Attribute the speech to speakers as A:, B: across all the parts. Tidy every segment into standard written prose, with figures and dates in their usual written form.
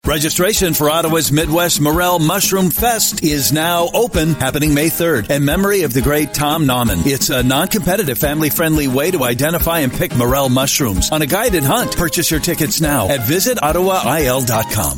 A: Registration for Ottawa's Midwest Morel Mushroom Fest is now open, happening May 3rd, in memory of the great Tom Nauman. It's a non-competitive, family-friendly way to identify and pick morel mushrooms on a guided hunt. Purchase your tickets now at visitottawail.com.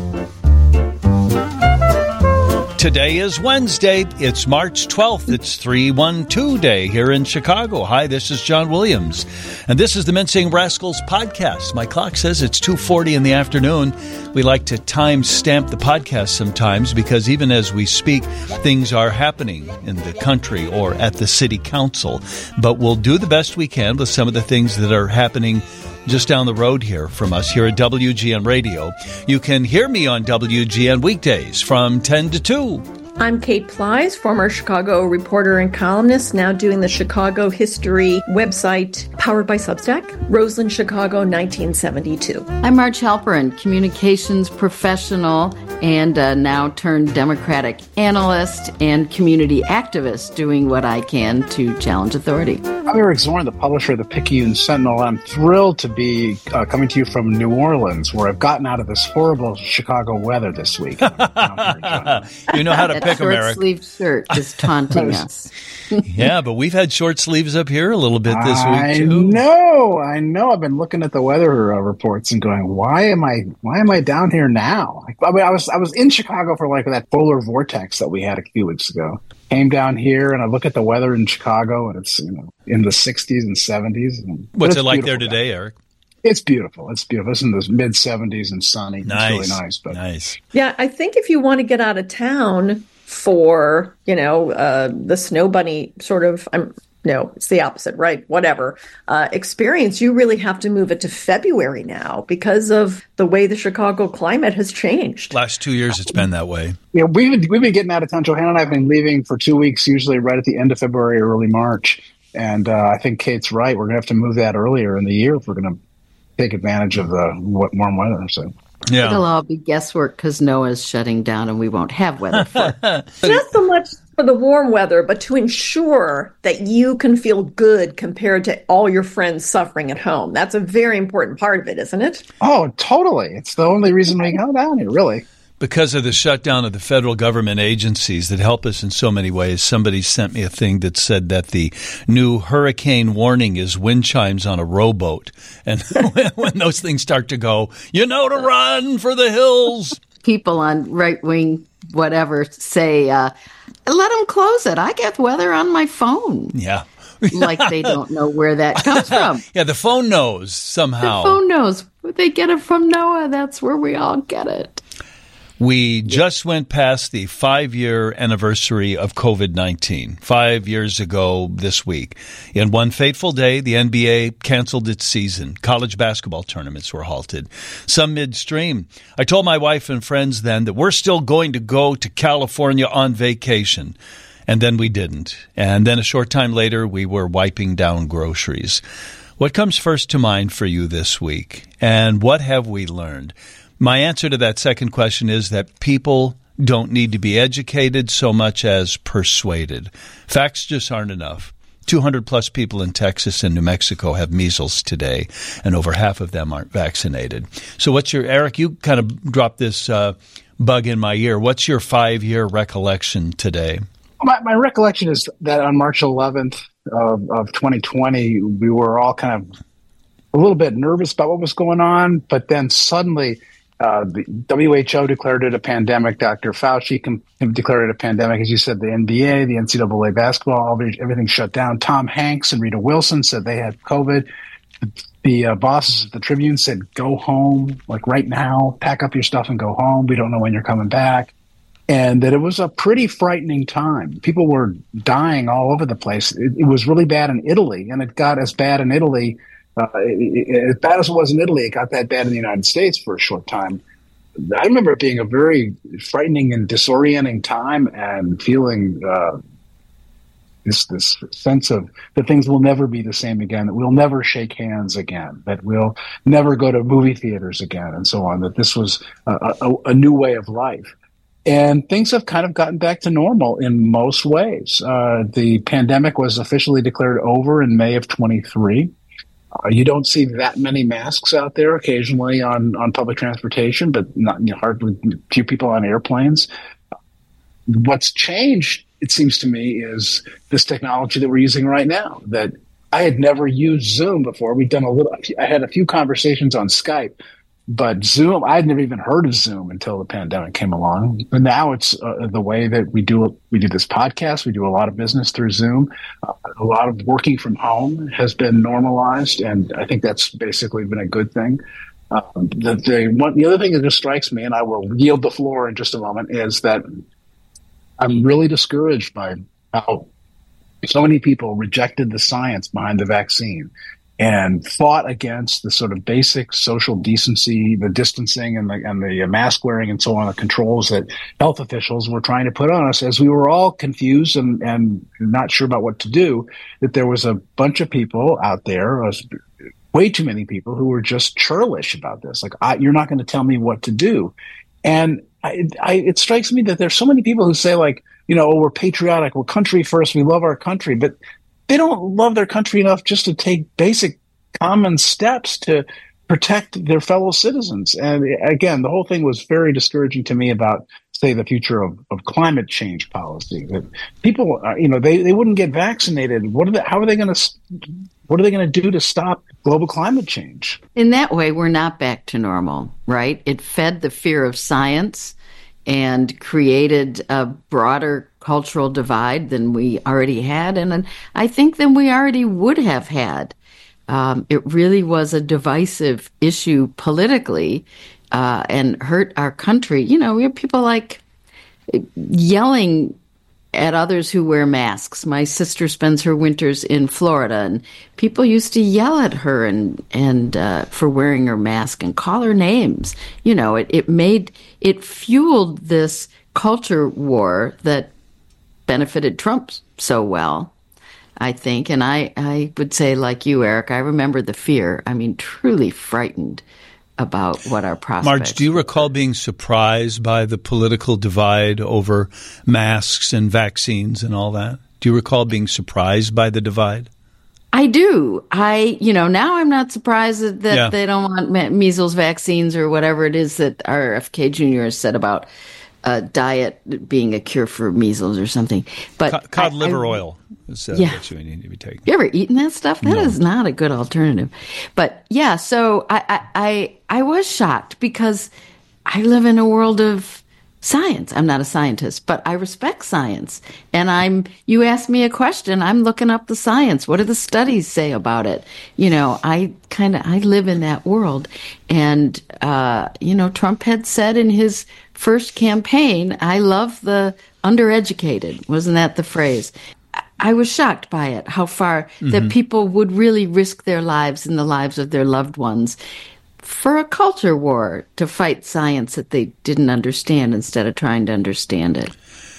A: Today is Wednesday. It's March 12th. It's 312 Day here in Chicago. Hi, this is John Williams, and this is the Mincing Rascals podcast. My clock says it's 2:40 in the afternoon. We like to time stamp the podcast sometimes because even as we speak, things are happening in the country or at the city council. But we'll do the best we can with some of the things that are happening just down the road here from us here at WGN Radio. You can hear me on WGN weekdays from 10 to 2.
B: I'm Kate Plies, former Chicago reporter and columnist, now doing the Chicago history website powered by Substack, Roseland, Chicago, 1972.
C: I'm Marge Halperin, communications professional and now turned Democratic analyst and community activist, doing what I can to challenge authority.
D: I'm Eric Zorn, the publisher of the Picayune Sentinel. I'm thrilled to be coming to you from New Orleans, where I've gotten out of this horrible Chicago weather this week.
A: You know how to pick them, Eric.
C: Short-sleeved shirt is taunting us.
A: Yeah, but we've had short sleeves up here a little bit this week too.
D: I know. I've been looking at the weather reports and going, why am I down here now? I mean, I was in Chicago for like that polar vortex that we had a few weeks ago. Came down here and I look at the weather in Chicago and it's in the 60s and 70s.
A: What's it like there today, Eric?
D: It's beautiful. It's beautiful. It's in the mid 70s and sunny.
A: Nice.
D: It's really nice. But
A: nice.
B: Yeah, I think if you want to get out of town for, the Snow Bunny sort of, no, it's the opposite, right? Whatever experience, you really have to move it to February now because of the way the Chicago climate has changed.
A: Last 2 years, it's been that way.
D: Yeah, we've been getting out of town. Johanna and I have been leaving for 2 weeks, usually right at the end of February or early March. And I think Kate's right. We're going to have to move that earlier in the year if we're going to take advantage of the warm weather. So.
A: Yeah.
C: It'll all be guesswork because NOAA's shutting down and we won't have weather for it.
B: Not so much for the warm weather, but to ensure that you can feel good compared to all your friends suffering at home. That's a very important part of it, isn't it?
D: Oh, totally. It's the only reason we go down here, really.
A: Because of the shutdown of the federal government agencies that help us in so many ways, somebody sent me a thing that said that the new hurricane warning is wind chimes on a rowboat. And when those things start to go, to run for the hills.
C: People on right-wing whatever say, let them close it. I get weather on my phone.
A: Yeah.
C: Like they don't know where that comes from.
A: Yeah, the phone knows somehow.
C: The phone knows. They get it from NOAA. That's where we all get it.
A: We just went past the 5-year anniversary of COVID-19, 5 years ago this week. In one fateful day, the NBA canceled its season. College basketball tournaments were halted, some midstream. I told my wife and friends then that we're still going to go to California on vacation. And then we didn't. And then a short time later, we were wiping down groceries. What comes first to mind for you this week? And what have we learned? My answer to that second question is that people don't need to be educated so much as persuaded. Facts just aren't enough. 200-plus people in Texas and New Mexico have measles today, and over half of them aren't vaccinated. So Eric, you kind of dropped this bug in my ear. What's your 5-year recollection today?
D: My recollection is that on March 11th of 2020, we were all kind of a little bit nervous about what was going on, but then suddenly the WHO declared it a pandemic. Dr. Fauci declared it a pandemic. As you said, the NBA, the NCAA basketball, everything shut down. Tom Hanks and Rita Wilson said they had COVID. The bosses of the Tribune said, go home, like right now, pack up your stuff and go home. We don't know when you're coming back. And that it was a pretty frightening time. People were dying all over the place. It was really bad in Italy, and it got as bad in Italy. As bad as it was in Italy, it got that bad in the United States for a short time. I remember it being a very frightening and disorienting time and feeling this sense of that things will never be the same again, that we'll never shake hands again, that we'll never go to movie theaters again, and so on, that this was a new way of life. And things have kind of gotten back to normal in most ways. The pandemic was officially declared over in May of 23. You don't see that many masks out there occasionally on public transportation, but not hardly few people on airplanes. What's changed, it seems to me, is this technology that we're using right now. That I had never used Zoom before. I had a few conversations on Skype, but Zoom, I had never even heard of Zoom until the pandemic came along. But now it's the way that we do this podcast. We do a lot of business through Zoom. A lot of working from home has been normalized, and I think that's basically been a good thing. The other thing that just strikes me, and I will yield the floor in just a moment, is that I'm really discouraged by how so many people rejected the science behind the vaccine and fought against the sort of basic social decency, the distancing and the mask wearing and so on, the controls that health officials were trying to put on us, as we were all confused and not sure about what to do. That there was a bunch of people out there, way too many people, who were just churlish about this. Like, you're not going to tell me what to do. And it strikes me that there's so many people who say, like, we're patriotic, we're country first, we love our country, but they don't love their country enough just to take basic common steps to protect their fellow citizens. And again, the whole thing was very discouraging to me about, say, the future of climate change policy. That people, they wouldn't get vaccinated. How are they going to do to stop global climate change?
C: In that way, we're not back to normal, right? It fed the fear of science and created a broader cultural divide than we already had, and I think than we already would have had. It really was a divisive issue politically and hurt our country. We have people like yelling at others who wear masks. My sister spends her winters in Florida, and people used to yell at her and for wearing her mask and call her names. It fueled this culture war that benefited Trump so well, I think. And I would say, like you, Eric, I remember the fear. I mean, truly frightened about what our prospects.
A: Marge, do you recall being surprised by the political divide over masks and vaccines and all that? Do you recall being surprised by the divide?
C: I do. Now I'm not surprised that they don't want measles vaccines or whatever it is that RFK Jr. has said about diet being a cure for measles or something. But
A: cod liver oil is what you need to be taking.
C: You ever eaten that stuff? That is not a good alternative. But yeah, so I was shocked because I live in a world of science. I'm not a scientist, but I respect science. And you ask me a question, I'm looking up the science. What do the studies say about it? I live in that world. And, Trump had said in his first campaign, I love the undereducated. Wasn't that the phrase? I was shocked by it, how far that people would really risk their lives and the lives of their loved ones for a culture war to fight science that they didn't understand instead of trying to understand it.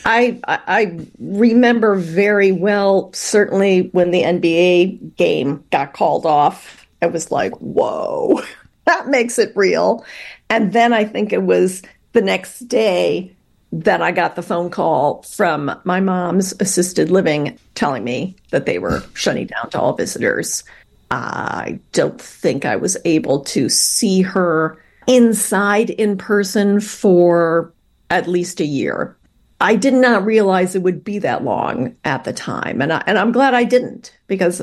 B: I remember very well, certainly when the NBA game got called off, I was like, whoa, that makes it real. And then I think it was the next day that I got the phone call from my mom's assisted living telling me that they were shutting down to all visitors. I don't think I was able to see her inside in person for at least a year. I did not realize it would be that long at the time. And I'm glad I didn't because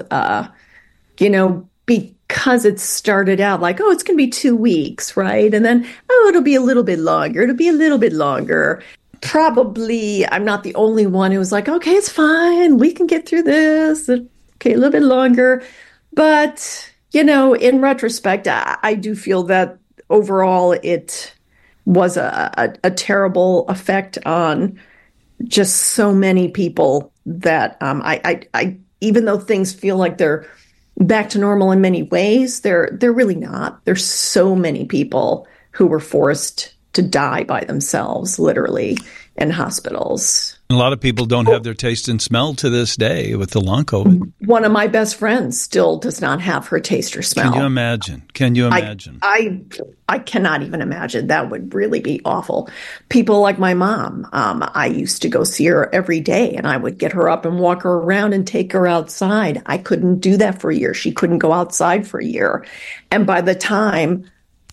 B: it started out like, oh, it's going to be 2 weeks, right? And then, oh, it'll be a little bit longer. It'll be a little bit longer. Probably I'm not the only one who was like, okay, it's fine. We can get through this. Okay, a little bit longer. But, in retrospect, I do feel that overall it was a terrible effect on just so many people that I even though things feel like they're back to normal in many ways, they're really not. There's so many people who were forced to die by themselves, literally, in hospitals.
A: A lot of people don't have their taste and smell to this day with the long COVID.
B: One of my best friends still does not have her taste or smell.
A: Can you imagine? Can you imagine?
B: I cannot even imagine. That would really be awful. People like my mom, I used to go see her every day, and I would get her up and walk her around and take her outside. I couldn't do that for a year. She couldn't go outside for a year. And by the time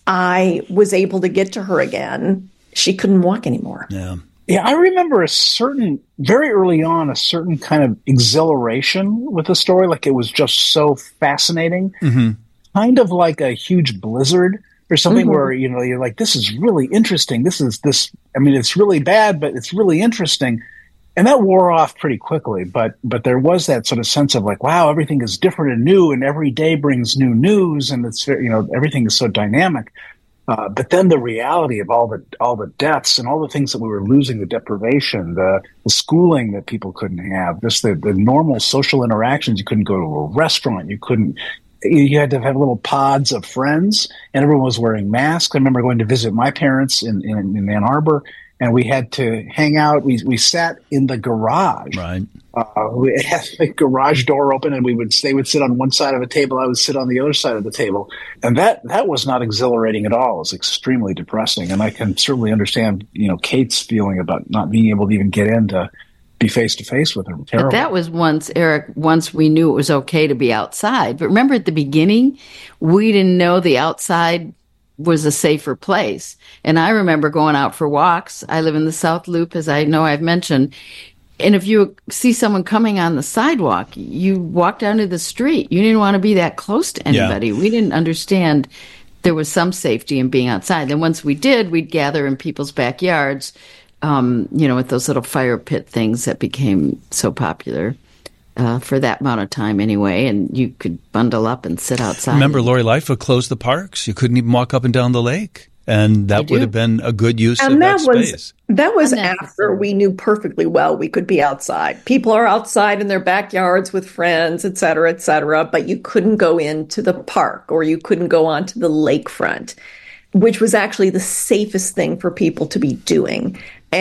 B: I was able to get to her again, she couldn't walk anymore.
A: Yeah.
D: Yeah, I remember very early on, a certain kind of exhilaration with the story. Like it was just so fascinating, kind of like a huge blizzard or something where, you're like, this is really interesting. It's really bad, but it's really interesting. And that wore off pretty quickly. But there was that sort of sense of like, wow, everything is different and new, and every day brings new news, and it's, everything is so dynamic. But then the reality of all the deaths and all the things that we were losing, the deprivation, the schooling that people couldn't have, just the normal social interactions. You couldn't go to a restaurant. You had to have little pods of friends, and everyone was wearing masks. I remember going to visit my parents in Ann Arbor, and we had to hang out. We sat in the garage.
A: Right.
D: We had the garage door open, and they would sit on one side of a table. I would sit on the other side of the table. And that was not exhilarating at all. It was extremely depressing. And I can certainly understand, Kate's feeling about not being able to even get in to be face to face with her. Terrible.
C: But that was once we knew it was okay to be outside. But remember at the beginning, we didn't know the outside was a safer place. And I remember going out for walks. I live in the South Loop, as I know I've mentioned. And if you see someone coming on the sidewalk, you walk down to the street. You didn't want to be that close to anybody. Yeah. We didn't understand there was some safety in being outside. Then once we did, we'd gather in people's backyards, with those little fire pit things that became so popular. For that amount of time anyway, and you could bundle up and sit outside.
A: Remember, Lori Lightfoot closed the parks. You couldn't even walk up and down the lake. And that would have been a good use of that space.
B: That was after we knew perfectly well we could be outside. People are outside in their backyards with friends, et cetera, but you couldn't go into the park or you couldn't go onto the lakefront, which was actually the safest thing for people to be doing.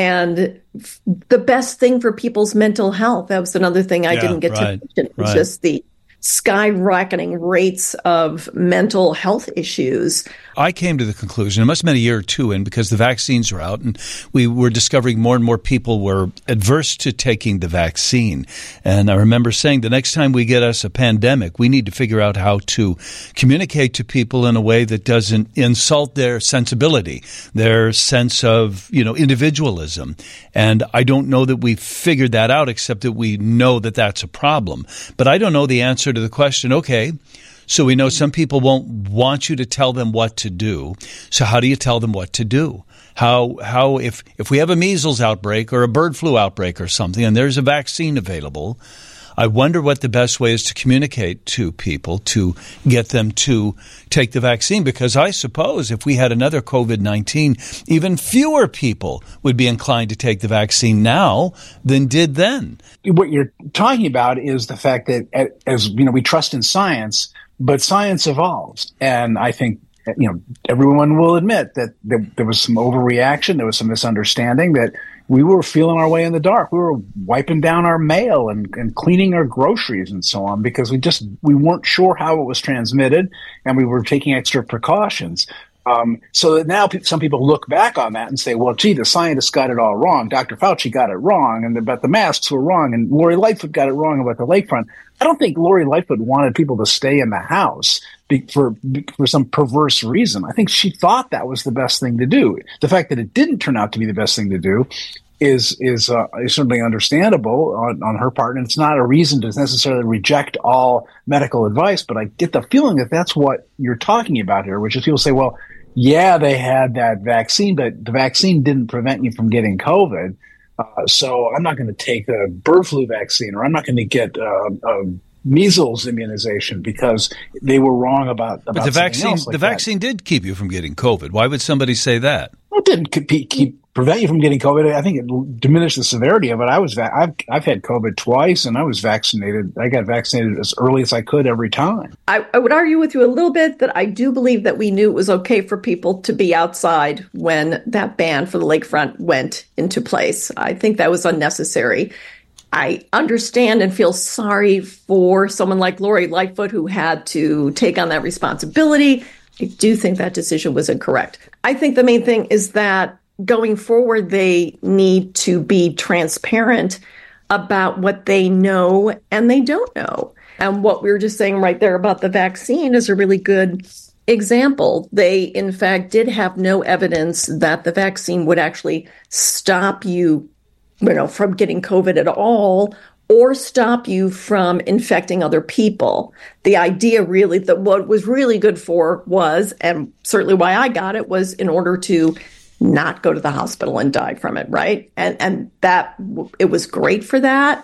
B: And the best thing for people's mental health. That was another thing I didn't get to mention. It was just the skyrocketing rates of mental health issues.
A: I came to the conclusion, it must have been a year or two in, because the vaccines were out and we were discovering more and more people were adverse to taking the vaccine. And I remember saying the next time we get us a pandemic, we need to figure out how to communicate to people in a way that doesn't insult their sensibility, their sense of, individualism. And I don't know that we've figured that out, except that we know that that's a problem. But I don't know the answer to the question, okay, so we know some people won't want you to tell them what to do. So how do you tell them what to do? How if we have a measles outbreak or a bird flu outbreak or something and there's a vaccine available, I wonder what the best way is to communicate to people to get them to take the vaccine. Because I suppose if we had another COVID-19, even fewer people would be inclined to take the vaccine now than did then.
D: What you're talking about is the fact that, as we trust in science, but science evolves. And I think, everyone will admit that there was some overreaction. There was some misunderstanding that we were feeling our way in the dark. We were wiping down our mail and cleaning our groceries and so on because we weren't sure how it was transmitted and we were taking extra precautions. So that now some people look back on that and say, well, gee, the scientists got it all wrong. Dr. Fauci got it wrong, and about the masks were wrong, and Lori Lightfoot got it wrong about the lakefront. I don't think Lori Lightfoot wanted people to stay in the house for some perverse reason. I think she thought that was the best thing to do. The fact that it didn't turn out to be the best thing to do is certainly understandable on her part, and it's not a reason to necessarily reject all medical advice. But I get the feeling that that's what you're talking about here, which is people say, well, yeah, they had that vaccine, but the vaccine didn't prevent you from getting COVID. So I'm not going to take the bird flu vaccine, or I'm not going to get measles immunization because they were wrong about
A: the vaccine. The vaccine did keep you from getting COVID. Why would somebody say that?
D: It didn't keep prevent you from getting COVID. I think it diminished the severity of it. I've had COVID twice, and I was vaccinated. I got vaccinated as early as I could every time.
B: I would argue with you a little bit that I do believe that we knew it was okay for people to be outside when that ban for the lakefront went into place. I think that was unnecessary. I understand and feel sorry for someone like Lori Lightfoot who had to take on that responsibility. I do think that decision was incorrect. I think the main thing is that going forward, they need to be transparent about what they know and they don't know. And what we were just saying right there about the vaccine is a really good example. They, in fact, did have no evidence that the vaccine would actually stop you, from getting COVID at all, or stop you from infecting other people. The idea really that what was really good for was, and certainly why I got it, was in order to not go to the hospital and die from it, right? And that it was great for that.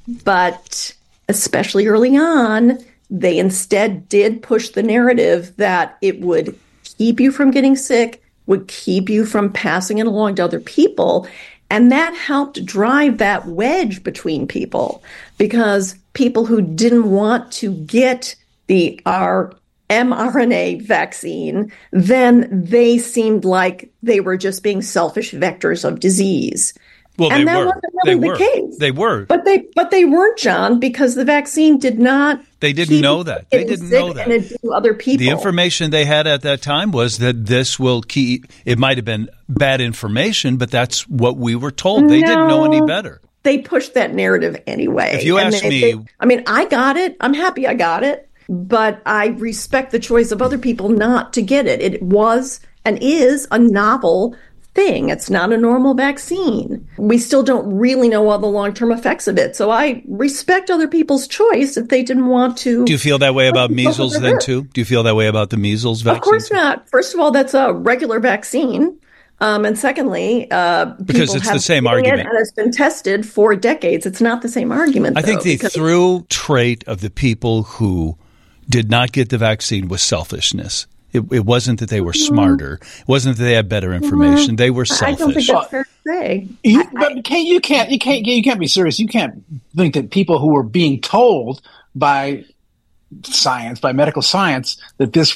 B: But especially early on, they instead did push the narrative that it would keep you from getting sick, would keep you from passing it along to other people. And that helped drive that wedge between people, because people who didn't want to get our mRNA vaccine, then they seemed like they were just being selfish vectors of disease.
A: Well,
B: and
A: they
B: that
A: were.
B: wasn't really the case.
A: They were.
B: But they weren't, John, because the vaccine did not.
A: They didn't know that. They didn't know that.
B: And it do other people.
A: The information they had at that time was that this will keep. It might have been bad information, but that's what we were told. They didn't know any better.
B: They pushed that narrative anyway.
A: If you ask me,
B: I got it. I'm happy I got it, but I respect the choice of other people not to get it. It was and is a novel thing. It's not a normal vaccine. We still don't really know all the long-term effects of it. So I respect other people's choice if they didn't want to.
A: Do you feel that way about measles then too? Do you feel that way about the measles vaccine?
B: Of course not. First of all, that's a regular vaccine. And secondly,
A: because it's the same argument.
B: And it's been tested for decades. It's not the same argument.
A: I think the through trait of the people who did not get the vaccine was selfishness. It wasn't that they were smarter. It wasn't that they had better information. They were selfish.
B: I don't think that's fair to say.
D: You can't be serious. You can't think that people who were being told by science, by medical science, that this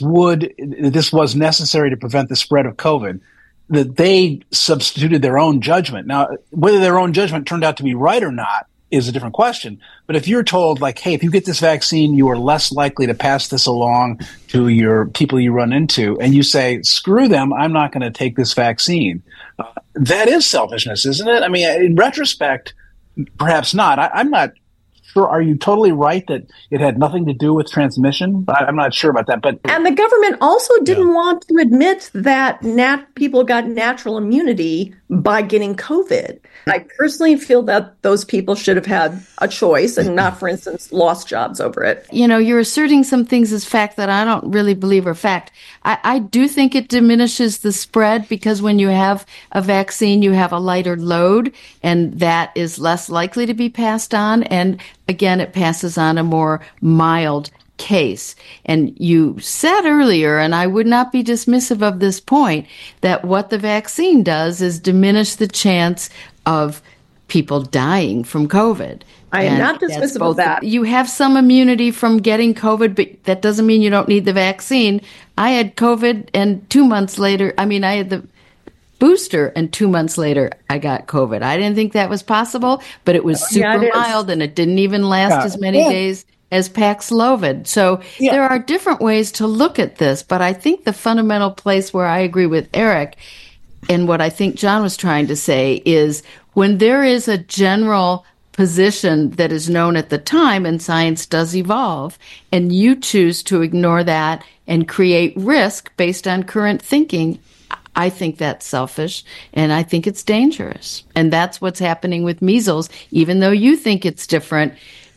D: was necessary to prevent the spread of COVID, that they substituted their own judgment. Now, whether their own judgment turned out to be right or not is a different question. But if you're told, like, hey, if you get this vaccine, you are less likely to pass this along to your people you run into, and you say, screw them, I'm not going to take this vaccine, that is selfishness, isn't it? I mean, in retrospect, perhaps not. I'm not sure. Are you totally right that it had nothing to do with transmission? I'm not sure about that.
B: And the government also didn't want to admit that people got natural immunity by getting COVID. I personally feel that those people should have had a choice and not, for instance, lost jobs over it.
C: You're asserting some things as fact that I don't really believe are fact. I do think it diminishes the spread, because when you have a vaccine, you have a lighter load, and that is less likely to be passed on. And again, it passes on a more mild case. And you said earlier, and I would not be dismissive of this point, that what the vaccine does is diminish the chance of people dying from COVID.
B: I am not dismissive of that.
C: You have some immunity from getting COVID, but that doesn't mean you don't need the vaccine. I had COVID, and 2 months later, I had the booster, and 2 months later, I got COVID. I didn't think that was possible, but it was super mild, and it didn't even last as many days as Paxlovid. So there are different ways to look at this, but I think the fundamental place where I agree with Eric, and what I think John was trying to say, is when there is a general position that is known at the time, and science does evolve, and you choose to ignore that and create risk based on current thinking, I think that's selfish, and I think it's dangerous. And that's what's happening with measles, even though you think it's different.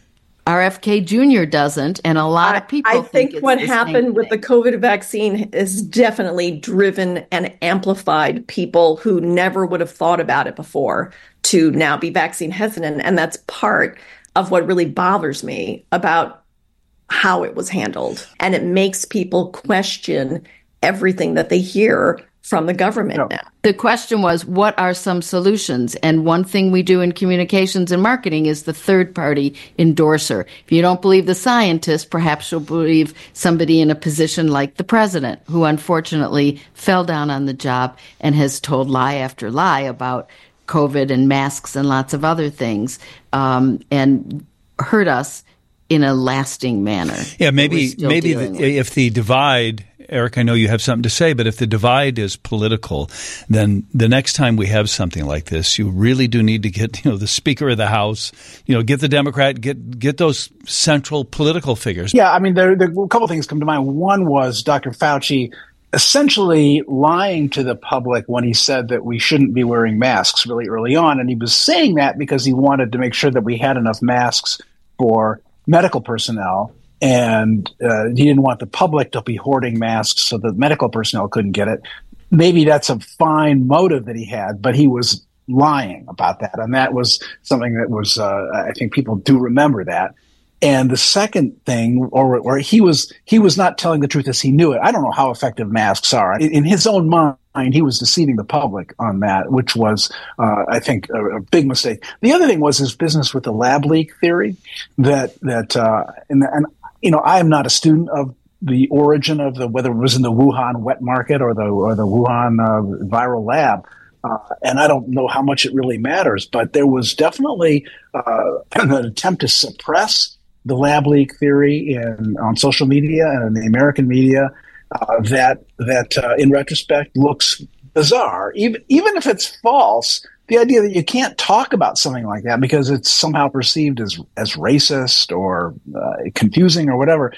C: RFK Jr. doesn't, and a lot of people think it's
B: what
C: the
B: happened with the COVID vaccine has definitely driven and amplified people who never would have thought about it before to now be vaccine hesitant. And that's part of what really bothers me about how it was handled. And it makes people question everything that they hear from the government now.
C: The question was, what are some solutions? And one thing we do in communications and marketing is the third-party endorser. If you don't believe the scientist, perhaps you'll believe somebody in a position like the president, who unfortunately fell down on the job and has told lie after lie about COVID and masks and lots of other things, and hurt us in a lasting manner.
A: Yeah, maybe if the divide, Eric, I know you have something to say, but if the divide is political, then the next time we have something like this, you really do need to get, the Speaker of the House, get the Democrat, get those central political figures.
D: Yeah, I mean, there a couple of things come to mind. One was Dr. Fauci essentially lying to the public when he said that we shouldn't be wearing masks really early on. And he was saying that because he wanted to make sure that we had enough masks for medical personnel, and he didn't want the public to be hoarding masks so that medical personnel couldn't get it. Maybe that's a fine motive that he had, but he was lying about that. And that was something that was, I think people do remember that. And the second thing, or he was not telling the truth as he knew it. I don't know how effective masks are. In his own mind, he was deceiving the public on that, which was, I think, a big mistake. The other thing was his business with the lab leak theory. I am not a student of the origin of whether it was in the Wuhan wet market or the Wuhan viral lab. And I don't know how much it really matters, but there was definitely an attempt to suppress the lab leak theory on social media and in the American media that in retrospect looks bizarre. Even if it's false, the idea that you can't talk about something like that because it's somehow perceived as racist or confusing or whatever.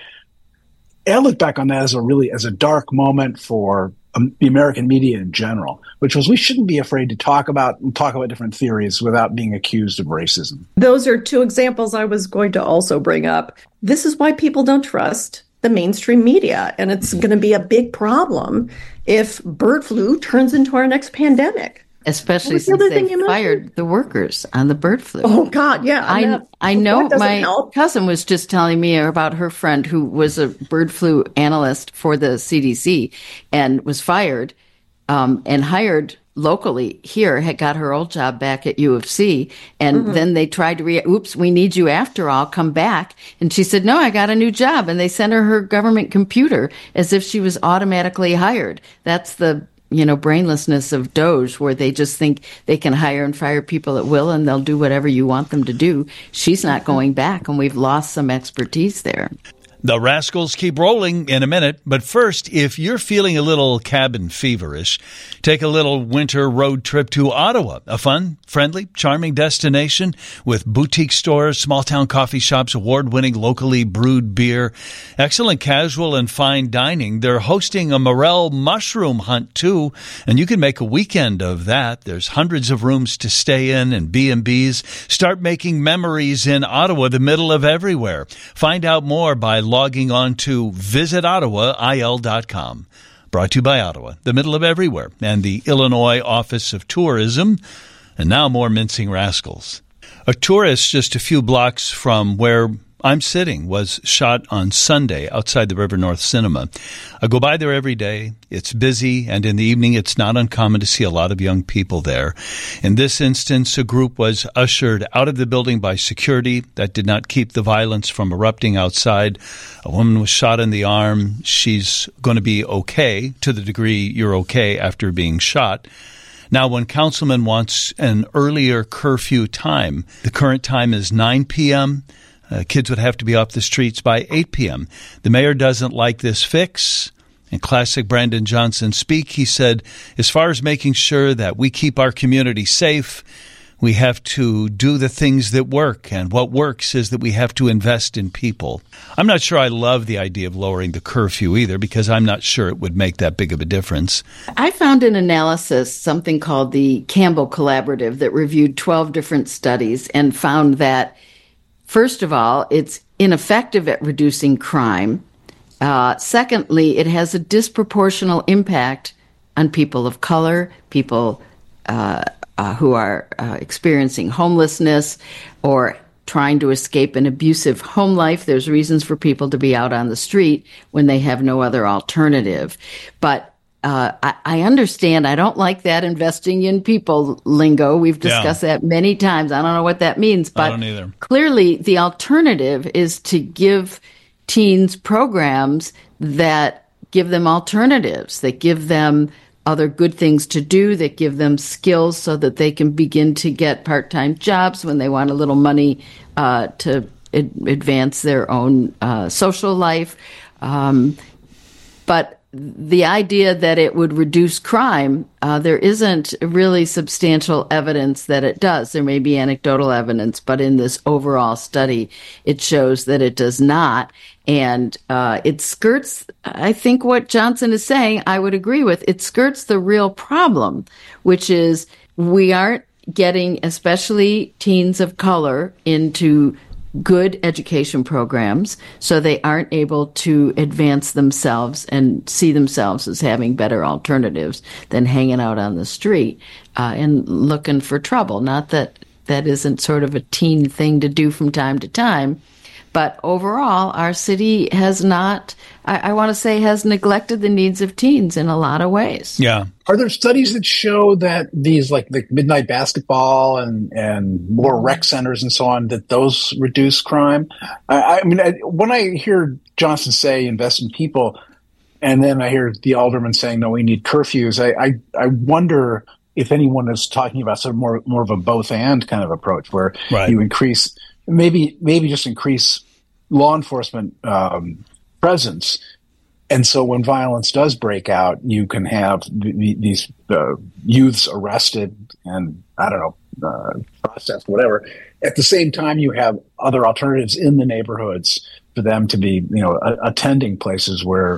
D: I look back on that as a dark moment for the American media in general, which was we shouldn't be afraid to talk about different theories without being accused of racism.
B: Those are two examples I was going to also bring up. This is why people don't trust the mainstream media, and it's going to be a big problem if bird flu turns into our next pandemic.
C: Especially since they fired the workers on the bird flu.
B: Oh, God, yeah.
C: I know my cousin was just telling me about her friend who was a bird flu analyst for the CDC and was fired and hired locally here, had got her old job back at U of C. And then they tried to oops, we need you after all, come back. And she said, no, I got a new job. And they sent her government computer as if she was automatically hired. That's the brainlessness of DOGE, where they just think they can hire and fire people at will and they'll do whatever you want them to do. She's not going back, and we've lost some expertise there.
A: The Rascals keep rolling in a minute, but first, if you're feeling a little cabin feverish, take a little winter road trip to Ottawa, a fun, friendly, charming destination with boutique stores, small-town coffee shops, award-winning locally brewed beer, excellent casual and fine dining. They're hosting a morel mushroom hunt, too, and you can make a weekend of that. There's hundreds of rooms to stay in and B&Bs. Start making memories in Ottawa, the middle of everywhere. Find out more by logging on to visitottawail.com. Brought to you by Ottawa, the middle of everywhere, and the Illinois Office of Tourism. And now more Mincing Rascals. A tourist just a few blocks from where I'm sitting was shot on Sunday outside the River North Cinema. I go by there every day. It's busy, and in the evening it's not uncommon to see a lot of young people there. In this instance, a group was ushered out of the building by security. That did not keep the violence from erupting outside. A woman was shot in the arm. She's going to be okay, to the degree you're okay after being shot. Now, when Councilman wants an earlier curfew time, the current time is 9 p.m., kids would have to be off the streets by 8 p.m. The mayor doesn't like this fix. In classic Brandon Johnson speak, he said, as far as making sure that we keep our community safe, we have to do the things that work. And what works is that we have to invest in people. I'm not sure I love the idea of lowering the curfew either, because I'm not sure it would make that big of a difference.
C: I found an analysis, something called the Campbell Collaborative, that reviewed 12 different studies and found that, first of all, it's ineffective at reducing crime. Secondly, it has a disproportional impact on people of color, people who are experiencing homelessness or trying to escape an abusive home life. There's reasons for people to be out on the street when they have no other alternative. But I understand. I don't like that investing in people lingo. We've discussed that many times. I don't know what that means, but
A: I don't either.
C: Clearly the alternative is to give teens programs that give them alternatives, that give them other good things to do, that give them skills so that they can begin to get part-time jobs when they want a little money to advance their own social life. But the idea that it would reduce crime, there isn't really substantial evidence that it does. There may be anecdotal evidence, but in this overall study, it shows that it does not. And it skirts, I think what Johnson is saying, I would agree with. It skirts the real problem, which is we aren't getting, especially teens of color, into good education programs, so they aren't able to advance themselves and see themselves as having better alternatives than hanging out on the street and looking for trouble. Not that that isn't sort of a teen thing to do from time to time, but overall, our city has not, I want to say, has neglected the needs of teens in a lot of ways.
A: Yeah.
D: Are there studies that show that these like midnight basketball and more rec centers and so on, that those reduce crime? I mean, when I hear Johnson say invest in people, and then I hear the alderman saying, no, we need curfews, I wonder if anyone is talking about sort of more of a both and kind of approach where you increase, maybe just increase law enforcement presence. And so when violence does break out, you can have these youths arrested and, I don't know, processed, whatever. At the same time, you have other alternatives in the neighborhoods for them to be, attending places where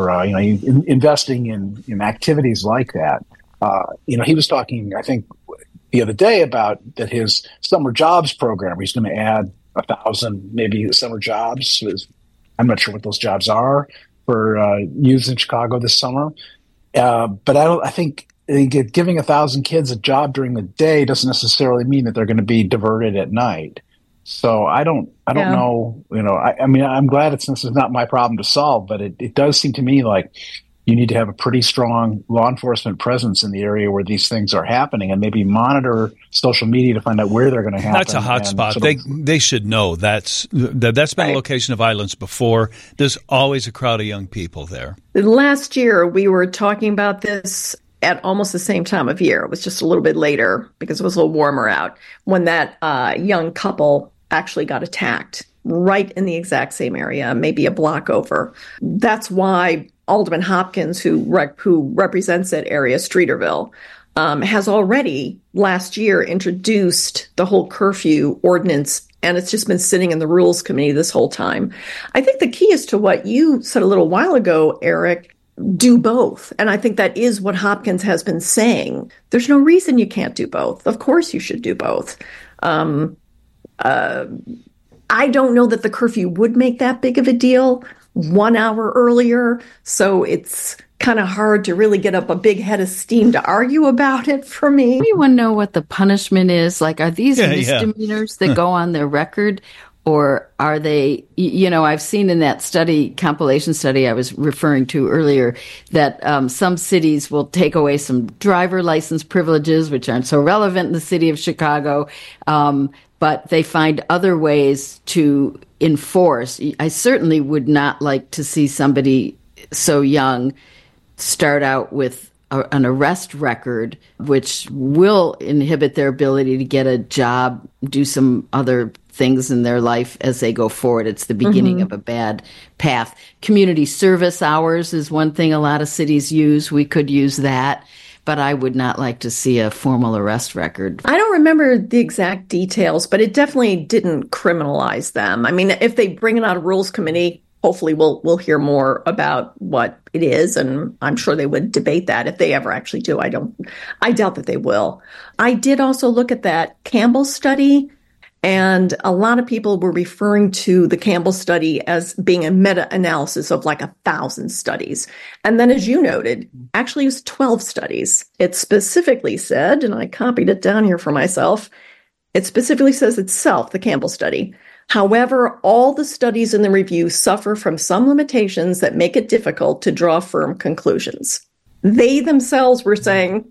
D: investing in activities like that. He was talking, I think, the other day about that his summer jobs program, he's going to add 1,000 maybe summer jobs. I'm not sure what those jobs are for youth in Chicago this summer. But I think giving 1,000 kids a job during the day doesn't necessarily mean that they're going to be diverted at night. So I don't know. I mean, I'm glad this is not my problem to solve, but it does seem to me like you need to have a pretty strong law enforcement presence in the area where these things are happening, and maybe monitor social media to find out where they're going to happen.
A: That's a hot spot. They should know that's been a location of violence before. There's always a crowd of young people there.
B: Last year, we were talking about this at almost the same time of year. It was just a little bit later because it was a little warmer out when that young couple actually got attacked right in the exact same area, maybe a block over. That's why Alderman Hopkins, who represents that area, Streeterville, has already last year introduced the whole curfew ordinance, and it's just been sitting in the Rules Committee this whole time. I think the key is to what you said a little while ago, Eric, do both. And I think that is what Hopkins has been saying. There's no reason you can't do both. Of course you should do both. I don't know that the curfew would make that big of a deal 1 hour earlier, so it's kind of hard to really get up a big head of steam to argue about it for me.
C: Anyone know what the punishment is? Like, are these misdemeanors that go on their record, or are they, I've seen in that compilation study I was referring to earlier, that some cities will take away some driver license privileges, which aren't so relevant in the city of Chicago, but they find other ways to enforce. I certainly would not like to see somebody so young start out with an arrest record, which will inhibit their ability to get a job, do some other things in their life as they go forward. It's the beginning of a bad path. Community service hours is one thing a lot of cities use. We could use that. But I would not like to see a formal arrest record.
B: I don't remember the exact details, but it definitely didn't criminalize them. I mean, if they bring it out of Rules Committee, hopefully we'll hear more about what it is, and I'm sure they would debate that if they ever actually do. I doubt that they will. I did also look at that Campbell study, and a lot of people were referring to the Campbell study as being a meta-analysis of like 1,000 studies. And then, as you noted, actually it was 12 studies. It specifically said, and I copied it down here for myself, it specifically says itself, the Campbell study. However, all the studies in the review suffer from some limitations that make it difficult to draw firm conclusions. They themselves were saying,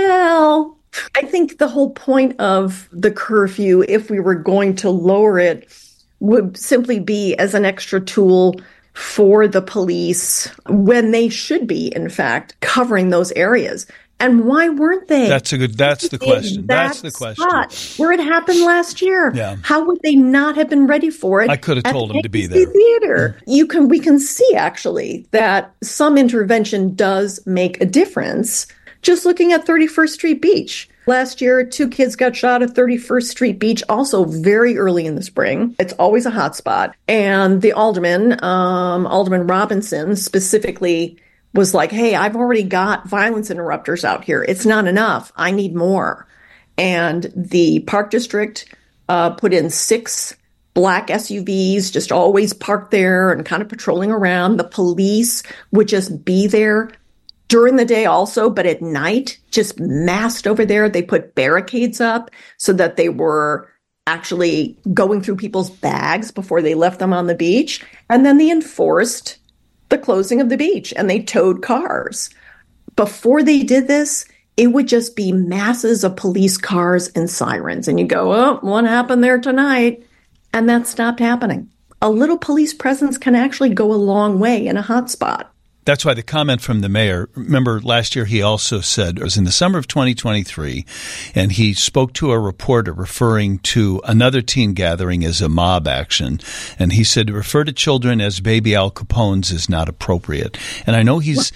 B: well, I think the whole point of the curfew, if we were going to lower it, would simply be as an extra tool for the police when they should be, in fact, covering those areas. And why weren't they?
A: That's the question. That's the question.
B: Where it happened last year.
A: Yeah.
B: How would they not have been ready for it?
A: I could have told them to be
B: there.
A: Theater.
B: We can see actually that some intervention does make a difference. Just looking at 31st Street Beach. Last year, 2 kids got shot at 31st Street Beach, also very early in the spring. It's always a hot spot. And the alderman, Alderman Robinson, specifically was like, hey, I've already got violence interrupters out here. It's not enough. I need more. And the park district put in 6 black SUVs, just always parked there and kind of patrolling around. The police would just be there during the day also, but at night, just massed over there. They put barricades up so that they were actually going through people's bags before they left them on the beach. And then they enforced the closing of the beach and they towed cars. Before they did this, it would just be masses of police cars and sirens. And you go, oh, what happened there tonight? And that stopped happening. A little police presence can actually go a long way in a hot spot.
A: That's why the comment from the mayor, remember last year he also said, it was in the summer of 2023, and he spoke to a reporter referring to another teen gathering as a mob action. And he said to refer to children as baby Al Capones is not appropriate. And I know he's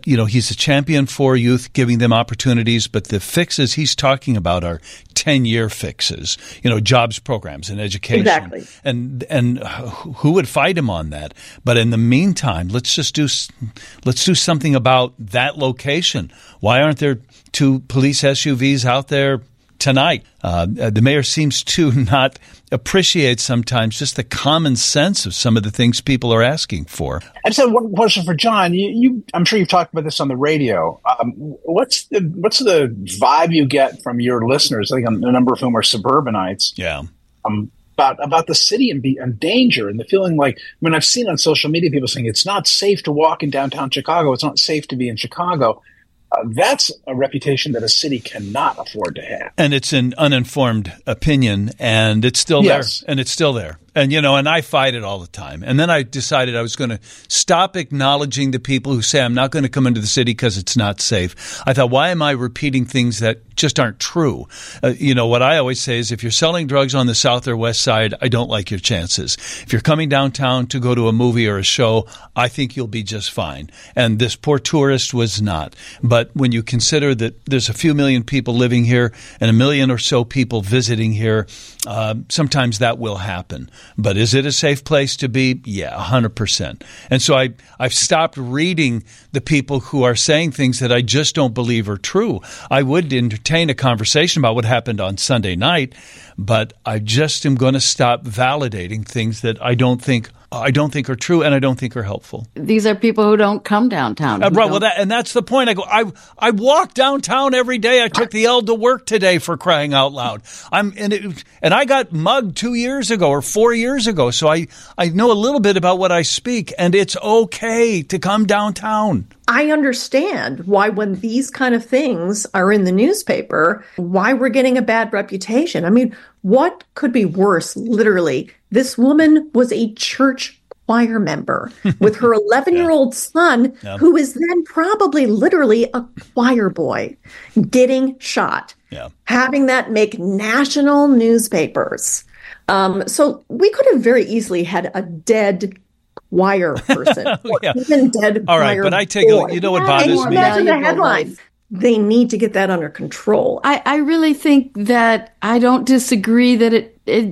A: a champion for youth, giving them opportunities, but the fixes he's talking about are 10-year fixes, jobs programs and education.
B: Exactly.
A: And who would fight him on that? But in the meantime, let's do something about that location. Why aren't there 2 police SUVs out there tonight? The mayor seems to not appreciate sometimes just the common sense of some of the things people are asking for.
D: I just have one question for John. I'm sure you've talked about this on the radio. What's the vibe you get from your listeners? I think a number of whom are suburbanites.
A: Yeah.
D: About the city and danger and the feeling like, I've seen on social media people saying it's not safe to walk in downtown Chicago. It's not safe to be in Chicago. That's a reputation that a city cannot afford to have.
A: And it's an uninformed opinion, and it's still there. And it's still there. And, and I fight it all the time. And then I decided I was going to stop acknowledging the people who say I'm not going to come into the city because it's not safe. I thought, why am I repeating things that just aren't true? What I always say is if you're selling drugs on the south or west side, I don't like your chances. If you're coming downtown to go to a movie or a show, I think you'll be just fine. And this poor tourist was not. But when you consider that there's a few million people living here and a million or so people visiting here, sometimes that will happen. But is it a safe place to be? Yeah, 100%. And so I've stopped reading the people who are saying things that I just don't believe are true. I would entertain a conversation about what happened on Sunday night, but I just am going to stop validating things that I don't think are true and I don't think are helpful.
C: These are people who don't come downtown.
A: Right. Well, and that's the point. I walk downtown every day. I took the L to work today, for crying out loud. And I got mugged 2 years ago or 4 years ago. So I know a little bit about what I speak, and it's okay to come downtown.
B: I understand why when these kind of things are in the newspaper, why we're getting a bad reputation. What could be worse? Literally, this woman was a church choir member with her 11-year-old son, who is then probably literally a choir boy, getting shot, having that make national newspapers. So we could have very easily had a dead choir person, or even dead
A: all right,
B: choir
A: but I take
B: boy.
A: what bothers me.
B: Imagine the headline. They need to get that under control.
C: I really think that I don't disagree that it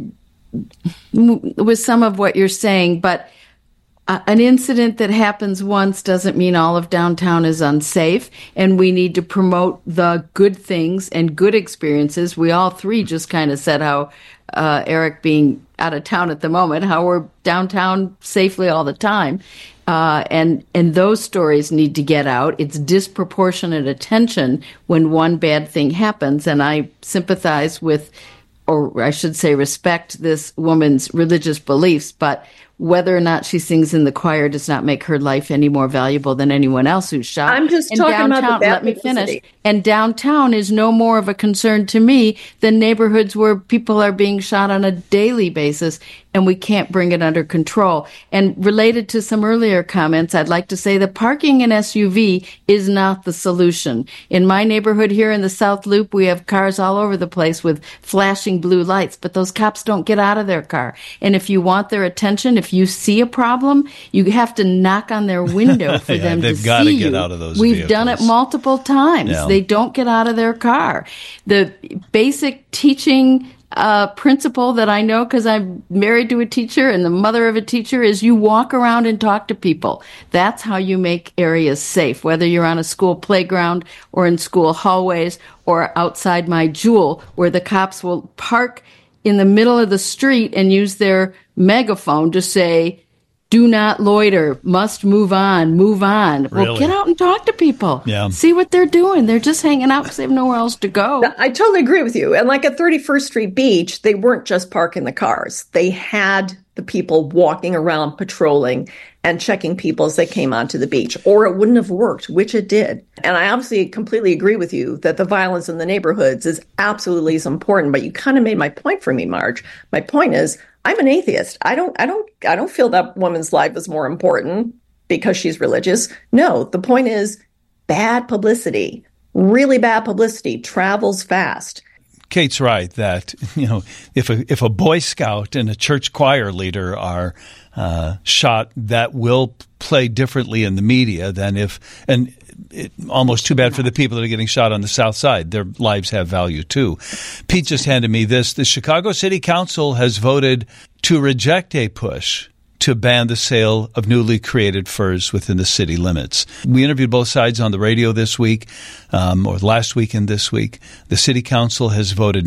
C: with some of what you're saying, but an incident that happens once doesn't mean all of downtown is unsafe, and we need to promote the good things and good experiences. We all three just kind of said how Eric being out of town at the moment, how we're downtown safely all the time. And those stories need to get out. It's disproportionate attention when one bad thing happens. And I sympathize with, or I should say respect this woman's religious beliefs. But whether or not she sings in the choir does not make her life any more valuable than anyone else who's shot.
B: I'm just
C: and
B: talking
C: downtown,
B: about the bad
C: let me
B: publicity.
C: finish. And downtown is no more of a concern to me than neighborhoods where people are being shot on a daily basis, and we can't bring it under control. And related to some earlier comments, I'd like to say that parking an SUV is not the solution. In my neighborhood here in the South Loop, we have cars all over the place with flashing blue lights, but those cops don't get out of their car. And if you want their attention, if you see a problem, you have to knock on their window for them to see you.
A: They've got to get out of those
C: We've
A: vehicles.
C: done it multiple times.
A: Yeah.
C: They don't get out of their car. The basic teaching principle that I know because I'm married to a teacher and the mother of a teacher is you walk around and talk to people. That's how you make areas safe, whether you're on a school playground or in school hallways or outside my Jewel, where the cops will park in the middle of the street and use their megaphone to say, do not loiter, must move on, move on.
A: Really?
C: Well, get out and talk to people.
A: Yeah.
C: See what they're doing. They're just hanging out because they have nowhere else to go.
B: I totally agree with you. And like at 31st Street Beach, they weren't just parking the cars. They had the people walking around patrolling and checking people as they came onto the beach, or it wouldn't have worked, which it did. And I obviously completely agree with you that the violence in the neighborhoods is absolutely as important, but you kind of made my point for me, Marge. My point is, I'm an atheist. I don't feel that woman's life is more important because she's religious. No, the point is bad publicity, really bad publicity travels fast.
A: Kate's right that, if a Boy Scout and a church choir leader are shot, that will play differently in the media than almost too bad for the people that are getting shot on the South Side. Their lives have value too. Pete just handed me this. The Chicago City Council has voted to reject a push to ban the sale of newly created furs within the city limits. We interviewed both sides on the radio this week, or last week and this week. The City Council has voted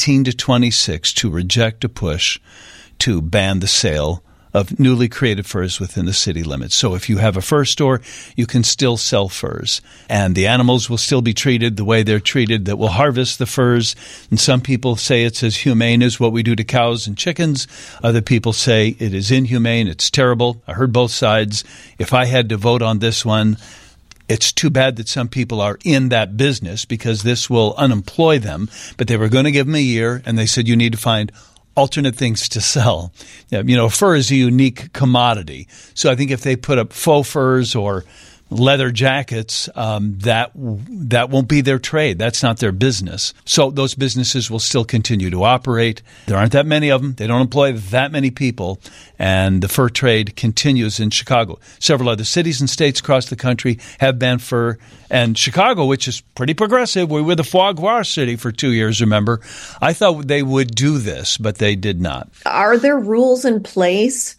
A: 19-26 to reject a push to ban the sale of newly created furs within the city limits. So if you have a fur store, you can still sell furs. And the animals will still be treated the way they're treated that will harvest the furs. And some people say it's as humane as what we do to cows and chickens. Other people say it is inhumane. It's terrible. I heard both sides. If I had to vote on this one, it's too bad that some people are in that business because this will unemploy them. But they were going to give them a year, and they said you need to find alternate things to sell. Fur is a unique commodity. So I think if they put up faux furs or leather jackets, that won't be their trade. That's not their business. So those businesses will still continue to operate. There aren't that many of them. They don't employ that many people. And the fur trade continues in Chicago. Several other cities and states across the country have banned fur. And Chicago, which is pretty progressive, we were the foie gras city for 2 years, remember? I thought they would do this, but they did not.
B: Are there rules in place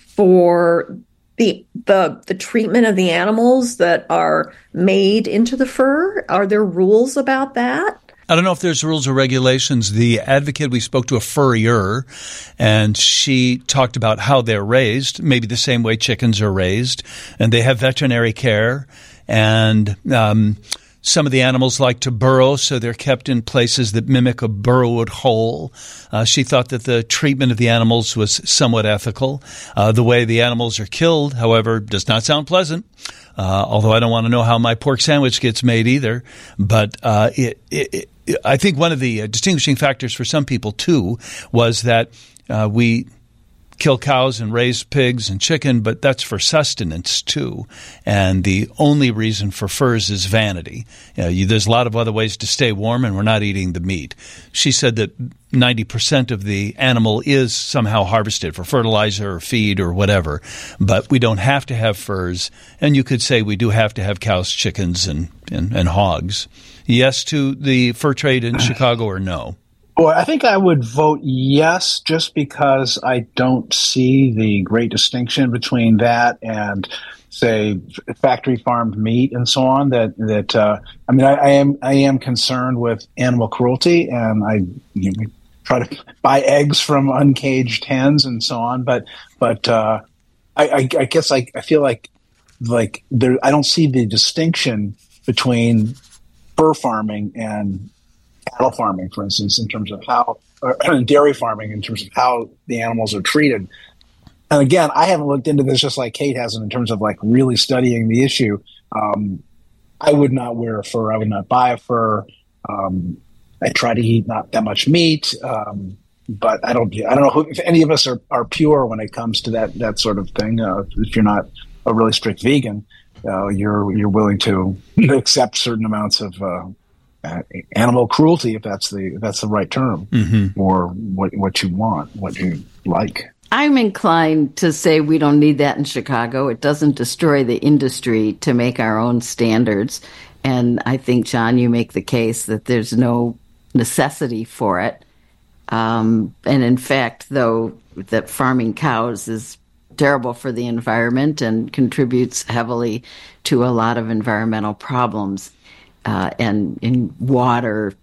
B: for the treatment of the animals that are made into the fur? Are there rules about that?
A: I don't know if there's rules or regulations. The advocate, we spoke to a furrier, and she talked about how they're raised, maybe the same way chickens are raised, and they have veterinary care, and some of the animals like to burrow, so they're kept in places that mimic a burrowed hole. She thought that the treatment of the animals was somewhat ethical. The way the animals are killed, however, does not sound pleasant, although I don't want to know how my pork sandwich gets made either. But I think one of the distinguishing factors for some people, too, was that we kill cows and raise pigs and chicken, but that's for sustenance too. And the only reason for furs is vanity. There's a lot of other ways to stay warm, and we're not eating the meat. She said that 90% of the animal is somehow harvested for fertilizer or feed or whatever, but we don't have to have furs. And you could say we do have to have cows, chickens, and hogs. Yes to the fur trade in Chicago or no?
D: Well, I think I would vote yes, just because I don't see the great distinction between that and, say, factory farmed meat and so on. I am concerned with animal cruelty, and I try to buy eggs from uncaged hens and so on. But I guess I feel like there, I don't see the distinction between fur farming and cattle farming, for instance, in terms of how, or dairy farming in terms of how the animals are treated. And again, I haven't looked into this just like Kate hasn't in terms of like really studying the issue. I would not wear a fur. I would not buy a fur. I try to eat not that much meat. But I don't know if any of us are pure when it comes to that sort of thing. If you're not a really strict vegan, you're willing to accept certain amounts of animal cruelty, if that's the right term, or what you want, what you like.
C: I'm inclined to say we don't need that in Chicago. It doesn't destroy the industry to make our own standards. And I think, John, you make the case that there's no necessity for it. And in fact, though, that farming cows is terrible for the environment and contributes heavily to a lot of environmental problems and in water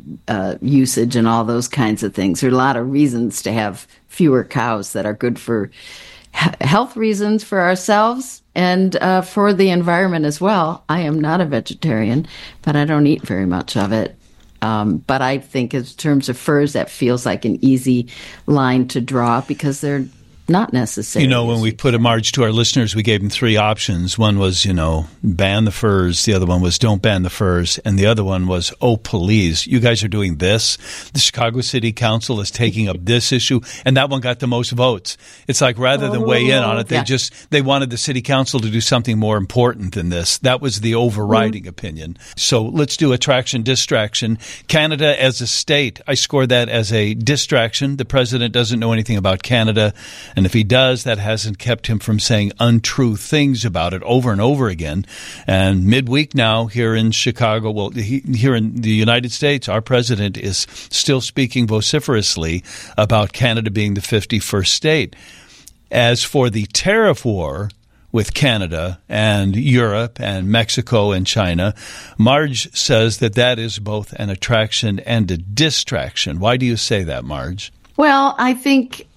C: usage and all those kinds of things. There are a lot of reasons to have fewer cows that are good for health reasons for ourselves and for the environment as well. I am not a vegetarian, but I don't eat very much of it. But I think in terms of furs, that feels like an easy line to draw because they're not necessary.
A: You know, when we put a Marge to our listeners, we gave them three options. One was, ban the furs. The other one was don't ban the furs. And the other one was, oh, please, you guys are doing this. The Chicago City Council is taking up this issue. And that one got the most votes. It's like rather than weigh in on it, they wanted the City Council to do something more important than this. That was the overriding opinion. So let's do attraction, distraction. Canada as a state, I scored that as a distraction. The president doesn't know anything about Canada. And if he does, that hasn't kept him from saying untrue things about it over and over again. And midweek now here in Chicago, here in the United States, our president is still speaking vociferously about Canada being the 51st state. As for the tariff war with Canada and Europe and Mexico and China, Marge says that is both an attraction and a distraction. Why do you say that, Marge?
C: Well, I think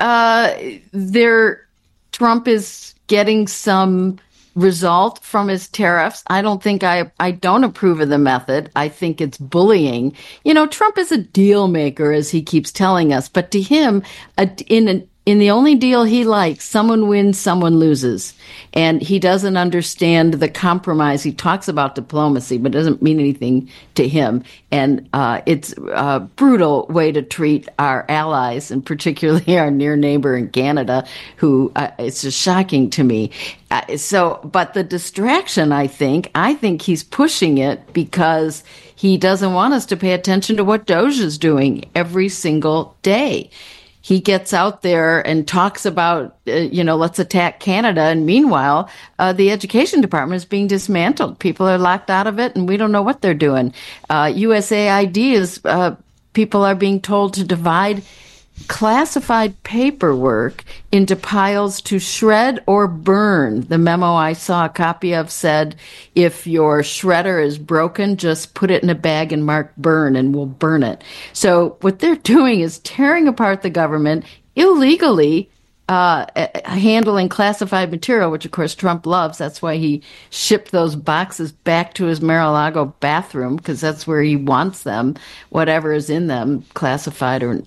C: Trump is getting some result from his tariffs. I don't approve of the method. I think it's bullying. Trump is a deal maker, as he keeps telling us, but to him, in the only deal he likes, someone wins, someone loses. And he doesn't understand the compromise. He talks about diplomacy, but it doesn't mean anything to him. And it's a brutal way to treat our allies, and particularly our near neighbor in Canada, who it's just shocking to me. But the distraction, I think he's pushing it because he doesn't want us to pay attention to what DOJ is doing every single day. He gets out there and talks about, let's attack Canada. And meanwhile, the education department is being dismantled. People are locked out of it, and we don't know what they're doing. USAID is people are being told to divide classified paperwork into piles to shred or burn. The memo I saw a copy of said, if your shredder is broken, just put it in a bag and mark burn and we'll burn it. So what they're doing is tearing apart the government illegally, handling classified material, which of course Trump loves. That's why he shipped those boxes back to his Mar-a-Lago bathroom, because that's where he wants them, whatever is in them, classified or,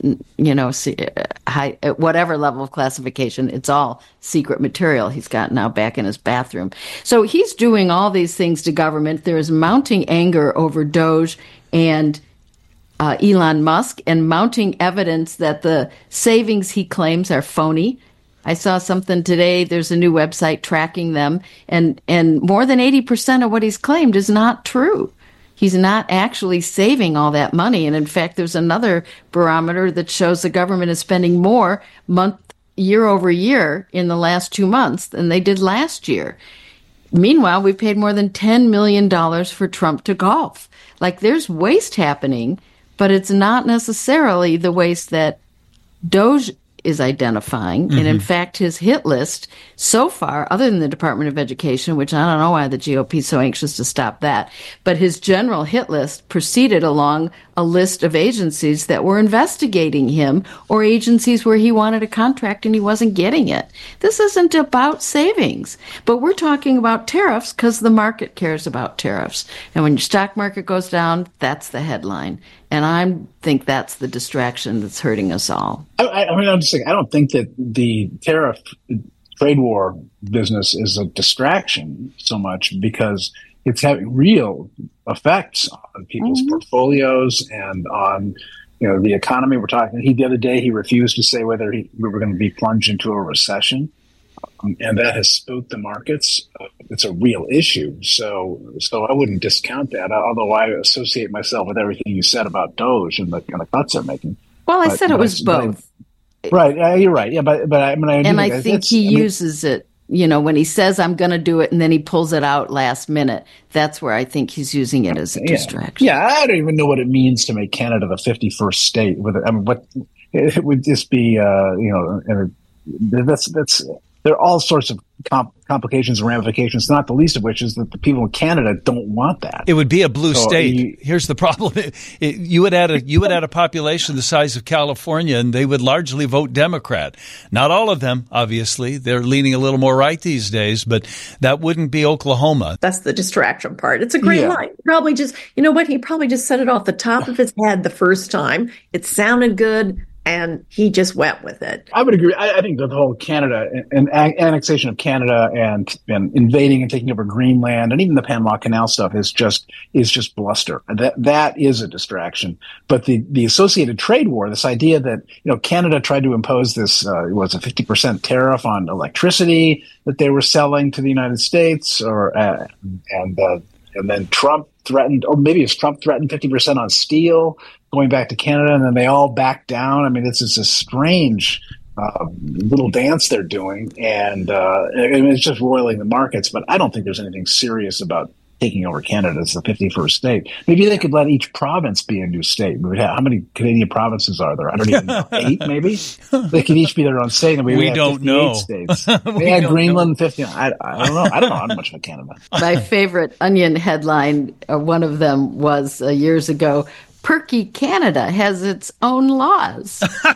C: high, whatever level of classification, it's all secret material he's got now back in his bathroom. So he's doing all these things to government. There is mounting anger over DOJ and Elon Musk, and mounting evidence that the savings he claims are phony. I saw something today. There's a new website tracking them, and more than 80% of what he's claimed is not true. He's not actually saving all that money. And in fact, there's another barometer that shows the government is spending more year over year in the last 2 months than they did last year. Meanwhile, we paid more than $10 million for Trump to golf. Like, there's waste happening, but it's not necessarily the waste that DOJ is identifying. Mm-hmm. And in fact, his hit list so far, other than the Department of Education, which I don't know why the GOP is so anxious to stop that, but his general hit list proceeded along a list of agencies that were investigating him, or agencies where he wanted a contract and he wasn't getting it. This isn't about savings, but we're talking about tariffs because the market cares about tariffs. And when your stock market goes down, that's the headline. And I think that's the distraction that's hurting us all.
D: I'm just saying, I don't think that the tariff trade war business is a distraction so much because it's having real effects on people's portfolios and on the economy. We're talking. The other day he refused to say whether we were going to be plunged into a recession, and that has spooked the markets. It's a real issue. So I wouldn't discount that. Although I associate myself with everything you said about Doge and the cuts they're making.
C: Well, I said it was both.
D: Right, you're right. Yeah, but
C: I think he uses it. When he says I'm going to do it, and then he pulls it out last minute. That's where I think he's using it as a distraction.
D: Yeah, I don't even know what it means to make Canada the 51st state. What it would just be, that's there are all sorts of complications and ramifications, not the least of which is that the people in Canada don't want that.
A: It would be a blue state. Here's the problem. You would add a population the size of California, and they would largely vote Democrat. Not all of them, obviously. They're leaning a little more right these days, but that wouldn't be Oklahoma.
B: That's the distraction part. It's a great line. Probably just, he probably just said it off the top of his head the first time. It sounded good. And he just went with it.
D: I would agree. I think the whole Canada and annexation of Canada and invading and taking over Greenland and even the Panama Canal stuff is just bluster. That is a distraction. But the associated trade war, this idea that Canada tried to impose this was a 50% tariff on electricity that they were selling to the United States, and then Trump threatened, or maybe it's Trump threatened 50% on steel going back to Canada, and then they all backed down. I mean, this is a strange little dance they're doing, and it's just roiling the markets. But I don't think there's anything serious about taking over Canada as the 51st state. Maybe they could let each province be a new state. How many Canadian provinces are there? I don't even know. 8, maybe? They could each be their own state, and we don't know. States. We had Greenland, 50. I don't know. I don't know how much of Canada.
C: My favorite Onion headline, one of them was years ago, Perky Canada has its own laws.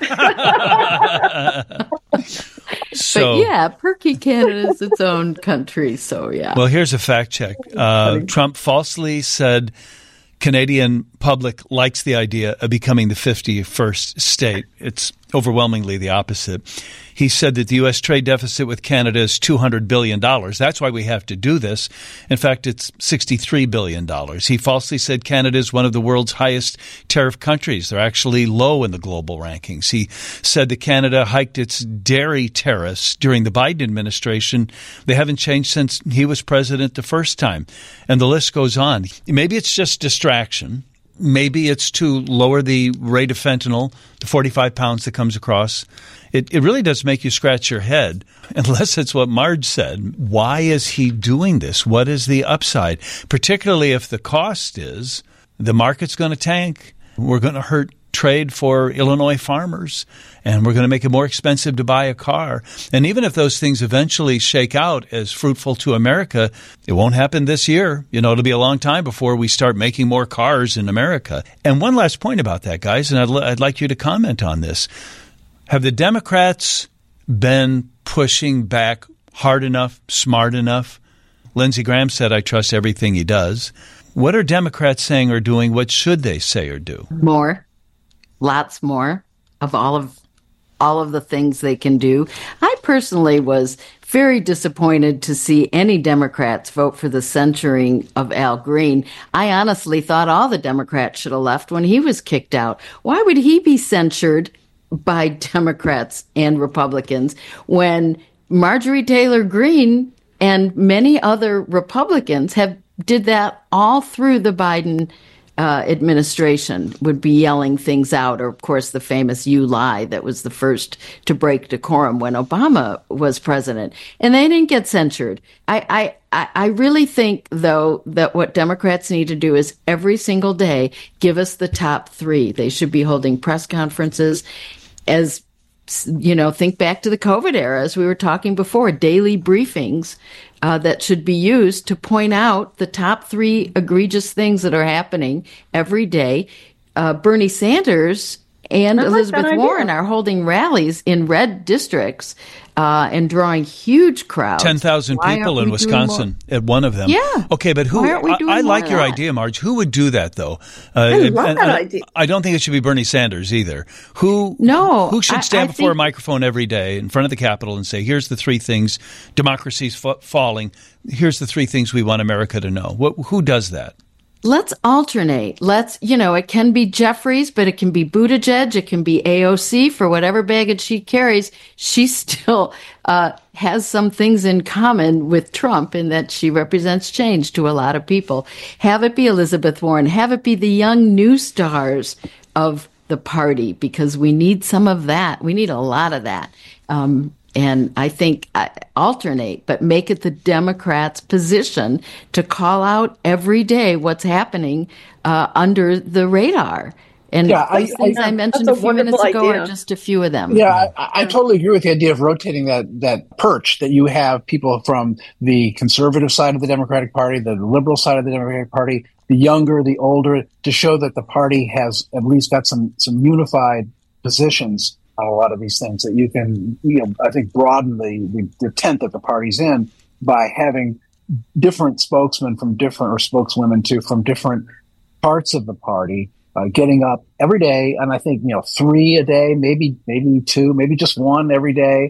C: But Perky Canada is its own country. So,
A: Well, here's a fact check. Trump falsely said Canadian public likes the idea of becoming the 51st state. It's overwhelmingly the opposite. He said that the U.S. trade deficit with Canada is $200 billion. That's why we have to do this. In fact, it's $63 billion. He falsely said Canada is one of the world's highest tariff countries. They're actually low in the global rankings. He said that Canada hiked its dairy tariffs during the Biden administration. They haven't changed since he was president the first time. And the list goes on. Maybe it's just distraction. Maybe it's to lower the rate of fentanyl, the 45 pounds that comes across. It really does make you scratch your head, unless it's what Marge said. Why is he doing this? What is the upside? Particularly if the cost is the market's going to tank. We're going to hurt trade for Illinois farmers, and we're going to make it more expensive to buy a car. And even if those things eventually shake out as fruitful to America, it won't happen this year. It'll be a long time before we start making more cars in America. And one last point about that, guys, and I'd like you to comment on this. Have the Democrats been pushing back hard enough, smart enough? Lindsey Graham said, I trust everything he does. What are Democrats saying or doing? What should they say or do?
C: More. Lots more of all of the things they can do. I personally was very disappointed to see any Democrats vote for the censuring of Al Green. I honestly thought all the Democrats should have left when he was kicked out. Why would he be censured by Democrats and Republicans when Marjorie Taylor Greene and many other Republicans did that all through the Biden administration, would be yelling things out, or of course the famous "you lie" that was the first to break decorum when Obama was president, and they didn't get censured. I really think, though, that what Democrats need to do is every single day give us the top 3. They should be holding press conferences, as think back to the COVID era, as we were talking before, daily briefings that should be used to point out the top 3 egregious things that are happening every day. Bernie Sanders and
B: I like
C: Elizabeth
B: that idea.
C: Warren are holding rallies in red districts and drawing huge crowds.
A: 10,000 people in Wisconsin at one of them.
C: Yeah.
A: Okay, but who?
C: Why aren't we doing
A: I like
C: more of
A: your
C: that?
A: idea, Marge. Who would do that, though?
B: I love that idea.
A: I don't think it should be Bernie Sanders either. Who should stand before a microphone every day in front of the Capitol and say, here's the three things, democracy's falling. Here's the three things we want America to know. Who does that?
C: Let's alternate. It can be Jeffries, but it can be Buttigieg. It can be AOC for whatever baggage she carries. She still has some things in common with Trump in that she represents change to a lot of people. Have it be Elizabeth Warren. Have it be the young new stars of the party, because we need some of that. We need a lot of that. And I think alternate, but make it the Democrats' position to call out every day what's happening under the radar. And these things I mentioned a few minutes ago are just a few of them.
D: Yeah, I totally agree with the idea of rotating that perch, that you have people from the conservative side of the Democratic Party, the liberal side of the Democratic Party, the younger, the older, to show that the party has at least got some unified positions on a lot of these things, that you can, I think, broaden the tent that the party's in by having different spokesmen from different, or spokeswomen too, from different parts of the party, getting up every day. And I think, 3 a day, maybe 2, maybe just 1 every day,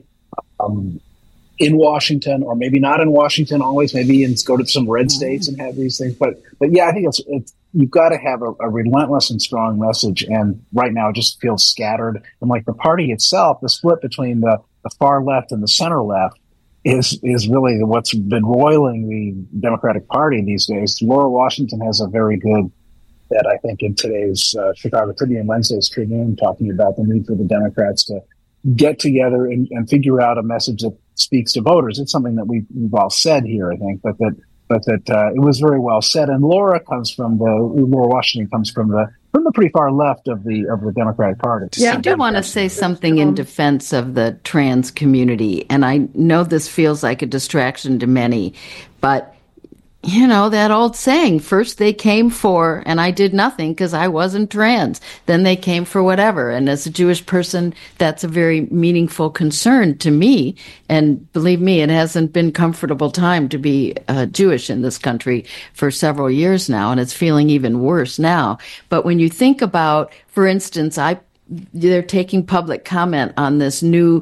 D: in Washington, or maybe not in Washington always, maybe go to some red states and have these things. But yeah, I think it's you've got to have a relentless and strong message. And right now it just feels scattered. And like the party itself, the split between the far left and the center left is really what's been roiling the Democratic Party these days. Laura Washington has a very good, that I think in today's Chicago Tribune, Wednesday's Tribune, talking about the need for the Democrats to get together and figure out a message that speaks to voters. It's something that we've all said here, I think, but that it was very well said. And Laura Washington comes from the pretty far left of the Democratic Party.
C: Yeah, I do want to say something in defense of the trans community, and I know this feels like a distraction to many, but that old saying, first they came for, and I did nothing because I wasn't trans. Then they came for whatever. And as a Jewish person, that's a very meaningful concern to me. And believe me, it hasn't been comfortable time to be Jewish in this country for several years now, and it's feeling even worse now. But when you think about, for instance, they're taking public comment on this new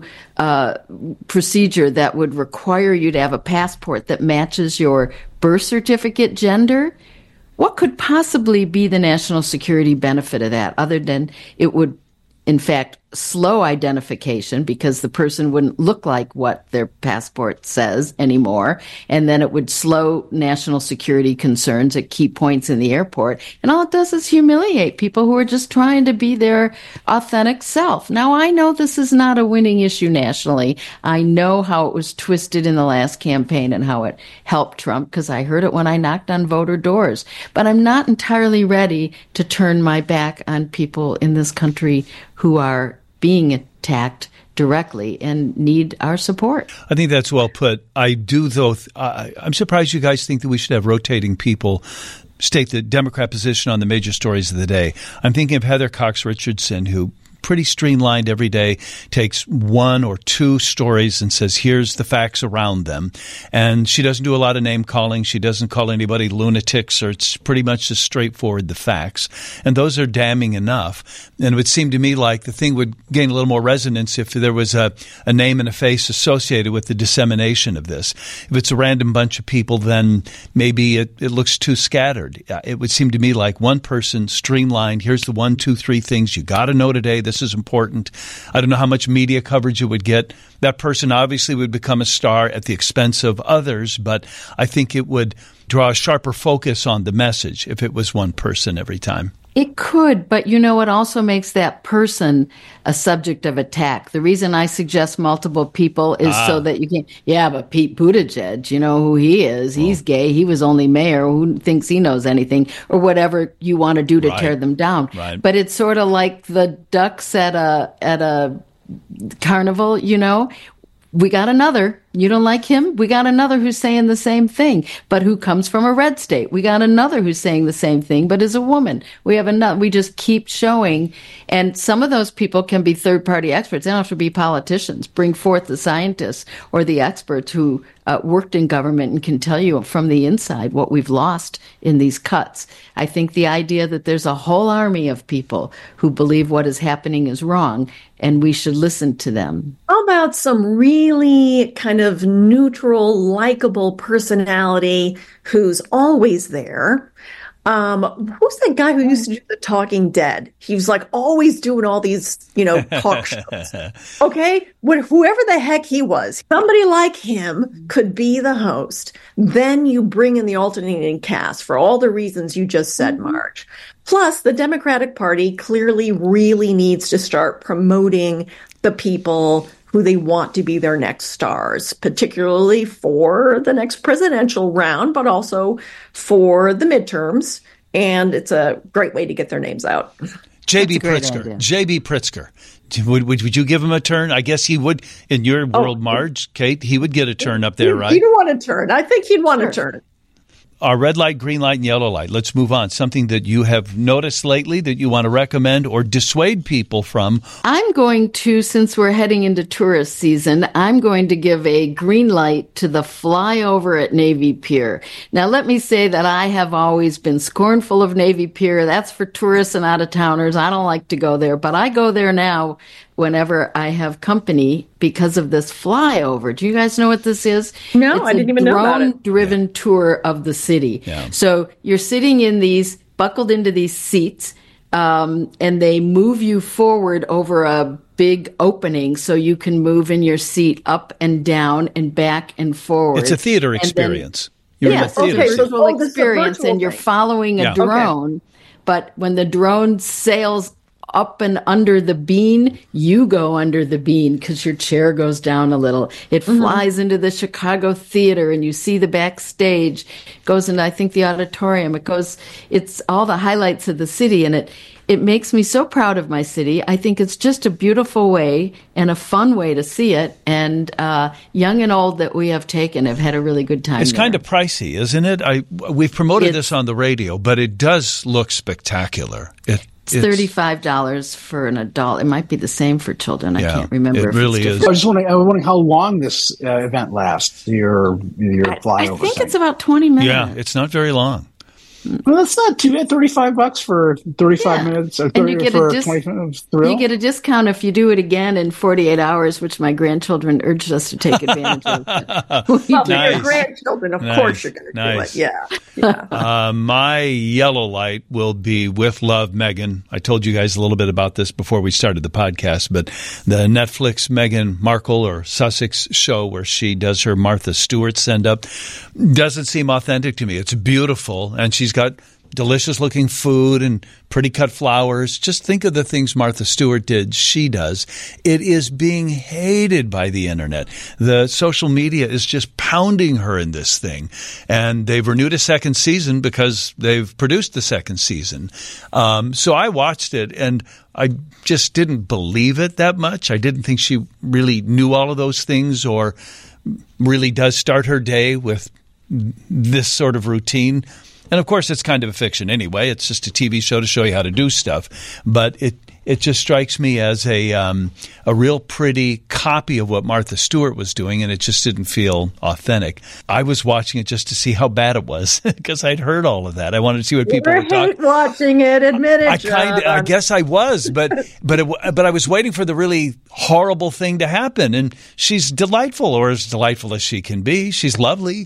C: procedure that would require you to have a passport that matches your birth certificate gender. What could possibly be the national security benefit of that, other than it would, in fact, slow identification because the person wouldn't look like what their passport says anymore, and then it would slow national security concerns at key points in the airport. And all it does is humiliate people who are just trying to be their authentic self. Now, I know this is not a winning issue nationally. I know how it was twisted in the last campaign and how it helped Trump, because I heard it when I knocked on voter doors. But I'm not entirely ready to turn my back on people in this country who are being attacked directly and need our support.
A: I think that's well put. I do, though. I'm surprised you guys think that we should have rotating people state the Democrat position on the major stories of the day. I'm thinking of Heather Cox Richardson, who pretty streamlined every day, takes 1 or 2 stories and says, here's the facts around them. And she doesn't do a lot of name calling. She doesn't call anybody lunatics, or it's pretty much just straightforward, the facts. And those are damning enough. And it would seem to me like the thing would gain a little more resonance if there was a name and a face associated with the dissemination of this. If it's a random bunch of people, then maybe it looks too scattered. It would seem to me like one person, streamlined, here's the 1, 2, 3 things you got to know today. This is important. I don't know how much media coverage it would get. That person obviously would become a star at the expense of others, but I think it would draw a sharper focus on the message if it was one person every time.
C: It could, but it also makes that person a subject of attack. The reason I suggest multiple people is so that you can, but Pete Buttigieg, who he is. He's gay. He was only mayor. Who thinks he knows anything, or whatever you want to do to tear them down.
A: Right.
C: But it's sort of like the ducks at a carnival, we got another. You don't like him? We got another who's saying the same thing, but who comes from a red state. We got another who's saying the same thing, but is a woman. We have another. We just keep showing. And some of those people can be third-party experts. They don't have to be politicians. Bring forth the scientists or the experts who worked in government and can tell you from the inside what we've lost in these cuts. I think the idea that there's a whole army of people who believe what is happening is wrong, and we should listen to them.
B: How about some really kind of neutral, likable personality who's always there? Who's that guy who used to do The Talking Dead? He was like always doing all these, talk shows. Okay? Whoever the heck he was, somebody like him could be the host. Then you bring in the alternating cast for all the reasons you just said, Marge. Plus, the Democratic Party clearly really needs to start promoting the people who they want to be their next stars, particularly for the next presidential round, but also for the midterms. And it's a great way to get their names out.
A: J.B. Pritzker. J.B. Pritzker. Would you give him a turn? I guess he would. In your world, Marge, Kate, he would get a turn up there, right?
B: He'd want a turn. I think he'd want a turn.
A: Our red light, green light, and yellow light. Let's move on. Something that you have noticed lately that you want to recommend or dissuade people from.
C: I'm going to, since we're heading into tourist season, I'm going to give a green light to the flyover at Navy Pier. Now, let me say that I have always been scornful of Navy Pier. That's for tourists and out-of-towners. I don't like to go there, but I go there now whenever I have company because of this flyover. Do you guys know what this is?
B: No, I didn't even know about it.
C: It's a drone-driven tour of the city. Yeah. So you're sitting in these, buckled into these seats, and they move you forward over a big opening so you can move in your seat up and down and back and forward.
A: It's a theater experience.
C: Yes, it's a visual experience, and you're following a drone. Okay. But when the drone sails up and under the bean, you go under the bean because your chair goes down a little. It flies into the Chicago Theater and you see the backstage, goes into, I think, the auditorium. It's all the highlights of the city, and it makes me so proud of my city. I think it's just a beautiful way and a fun way to see it. And young and old that we have taken have had a really good time.
A: It's kind of pricey, isn't it? We've promoted this on the radio, but it does look spectacular.
C: It's $35 for an adult. It might be the same for children. I can't remember.
A: It really is.
D: I was wondering how long this event lasts. Your flyover.
C: I think it's about 20 minutes.
A: Yeah, it's not very long.
D: Well, that's not too bad. $35 for 35 minutes or 20 minutes thrill.
C: You get a discount if you do it again in 48 hours, which my grandchildren urged us to take advantage of.
B: Well, your grandchildren, of course, you're going to do it. Yeah.
A: My yellow light will be With Love, Meghan. I told you guys a little bit about this before we started the podcast, but the Netflix Meghan Markle or Sussex show where she does her Martha Stewart send-up doesn't seem authentic to me. It's beautiful, and she's got delicious looking food and pretty cut flowers. Just think of the things Martha Stewart did. She does. It is being hated by the internet. The social media is just pounding her in this thing. And they've renewed a second season because they've produced the second season. So I watched it and I just didn't believe it that much. I didn't think she really knew all of those things or really does start her day with this sort of routine. And of course, it's kind of a fiction anyway. It's just a TV show to show you how to do stuff. But it just strikes me as a real pretty copy of what Martha Stewart was doing, and it just didn't feel authentic. I was watching it just to see how bad it was because I'd heard all of that. I wanted to see what people were talking.
B: Watching it, admit it.
A: I guess I was, but I was waiting for the really horrible thing to happen. And she's delightful, or as delightful as she can be. She's lovely,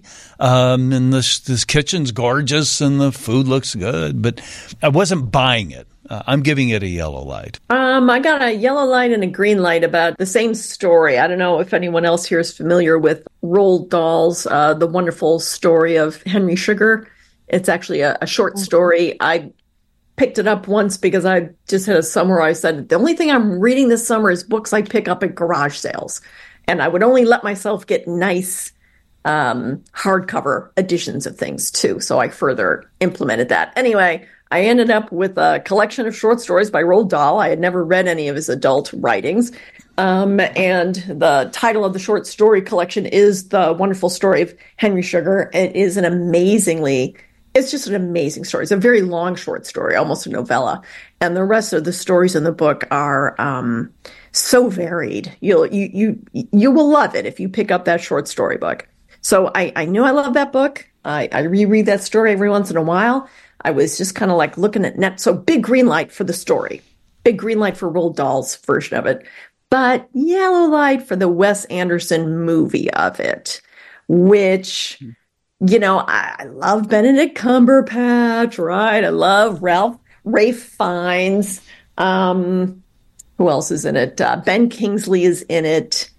A: and this kitchen's gorgeous, and the food looks good. But I wasn't buying it. I'm giving it a yellow light.
B: I got a yellow light and a green light about the same story. I don't know if anyone else here is familiar with Roald Dahl's The Wonderful Story of Henry Sugar. It's actually a short story. I picked it up once because I just had a summer where I said, the only thing I'm reading this summer is books I pick up at garage sales. And I would only let myself get nice hardcover editions of things too. So I further implemented that. Anyway, I ended up with a collection of short stories by Roald Dahl. I had never read any of his adult writings. And the title of the short story collection is The Wonderful Story of Henry Sugar. It is it's just an amazing story. It's a very long short story, almost a novella. And the rest of the stories in the book are so varied. You will love it if you pick up that short story book. So I knew I loved that book. I reread that story every once in a while. I was just kind of like looking at net. So big green light for the story. Big green light for Roald Dahl's version of it. But yellow light for the Wes Anderson movie of it, which, I love Benedict Cumberbatch, right? I love Ralph Fiennes. Who else is in it? Ben Kingsley is in it.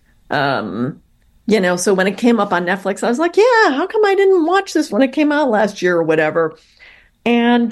B: So when it came up on Netflix, I was like, yeah, how come I didn't watch this when it came out last year or whatever? And,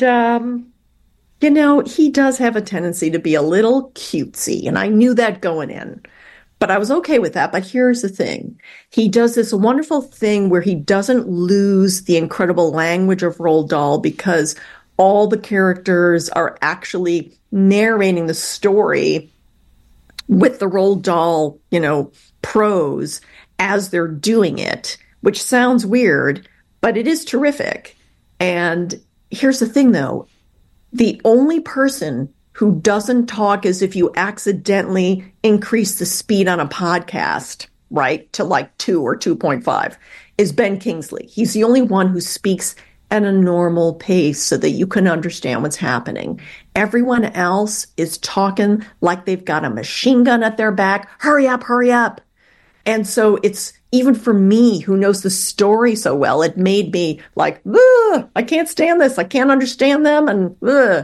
B: he does have a tendency to be a little cutesy, and I knew that going in. But I was okay with that. But here's the thing. He does this wonderful thing where he doesn't lose the incredible language of Roald Dahl because all the characters are actually narrating the story with the Roald Dahl, prose as they're doing it, which sounds weird, but it is terrific. And here's the thing, though. The only person who doesn't talk as if you accidentally increase the speed on a podcast, right, to like 2 or 2.5 is Ben Kingsley. He's the only one who speaks at a normal pace so that you can understand what's happening. Everyone else is talking like they've got a machine gun at their back. Hurry up, hurry up. And so it's, even for me who knows the story so well, it made me like, I can't stand this. I can't understand them. And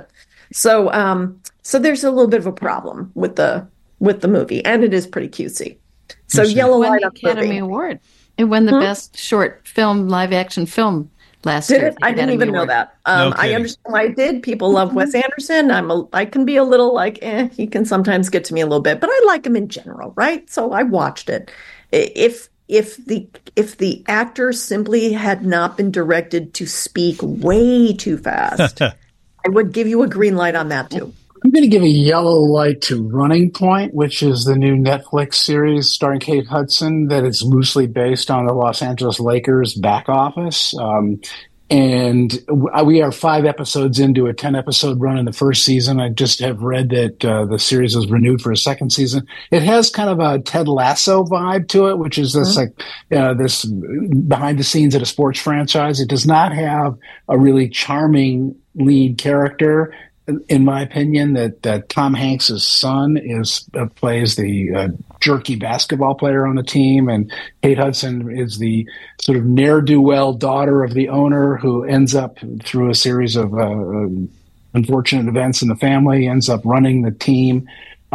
B: so there's a little bit of a problem with the movie, and it is pretty cutesy. So Yellow Light
C: up Academy Award. It won the best short film, live action film last year.
B: Did it? I didn't even know that. I understand why it did. People love Wes Anderson. I can be a little like, he can sometimes get to me a little bit, but I like him in general, right? So I watched it. If the actor simply had not been directed to speak way too fast, I would give you a green light on that too.
D: I'm going to give a yellow light to Running Point, which is the new Netflix series starring Kate Hudson that is loosely based on the Los Angeles Lakers back office. And we are 5 episodes into a 10-episode run in the first season. I just have read that the series is renewed for a second season. It has kind of a Ted Lasso vibe to it, which is this this behind the scenes at a sports franchise. It does not have a really charming lead character, in my opinion. That Tom Hanks' son plays the jerky basketball player on the team, and Kate Hudson is the sort of ne'er-do-well daughter of the owner who ends up, through a series of unfortunate events in the family, ends up running the team.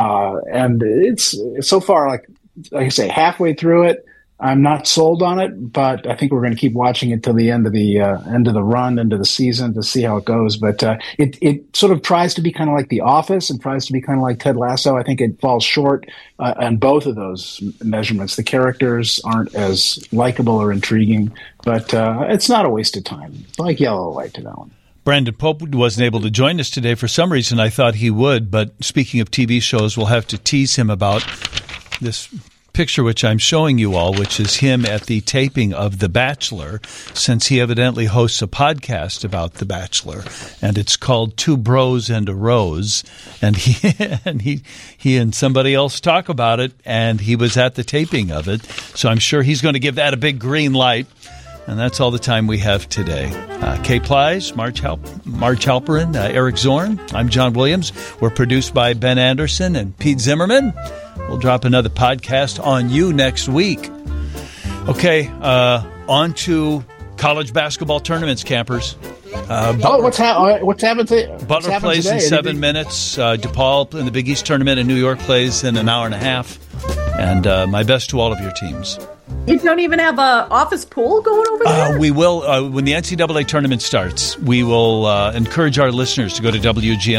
D: And it's so far, like I say, halfway through it. I'm not sold on it, but I think we're going to keep watching it till the end of the run, end of the season, to see how it goes. But it sort of tries to be kind of like The Office and tries to be kind of like Ted Lasso. I think it falls short on both of those measurements. The characters aren't as likable or intriguing, but it's not a waste of time. It's like yellow light to that one.
A: Brandon Pope wasn't able to join us today. For some reason, I thought he would. But speaking of TV shows, we'll have to tease him about this picture which I'm showing you all, which is him at the taping of The Bachelor, since he evidently hosts a podcast about The Bachelor, and it's called Two Bros and a Rose, and he and somebody else talk about it, and he was at the taping of it, so I'm sure he's going to give that a big green light. And that's all the time we have today. Kay Plies, Marge Halperin, Eric Zorn. I'm John Williams. We're produced by Ben Anderson and Pete Zimmerman. We'll drop another podcast on you next week. Okay, on to college basketball tournaments, campers.
D: What's happening today?
A: Butler plays in 7 minutes. DePaul in the Big East tournament in New York plays in an hour and a half. And my best to all of your teams.
B: You don't even have an office pool going over there?
A: We will. When the NCAA tournament starts, we will encourage our listeners to go to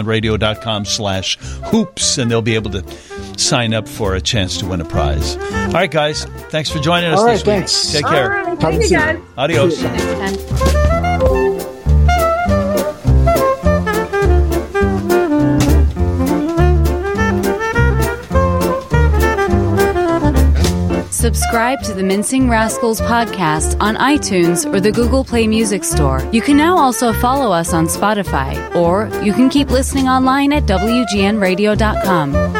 A: WGNradio.com/hoops, and they'll be able to sign up for a chance to win a prize. All right, guys. Thanks for joining us this week.
D: Thanks.
A: Take care.
B: All right. Thank you, guys.
A: Adios.
C: See you next time.
E: subscribe to the Mincing Rascals podcast on iTunes or the Google Play Music Store. You can now also follow us on Spotify, or you can keep listening online at WGNradio.com.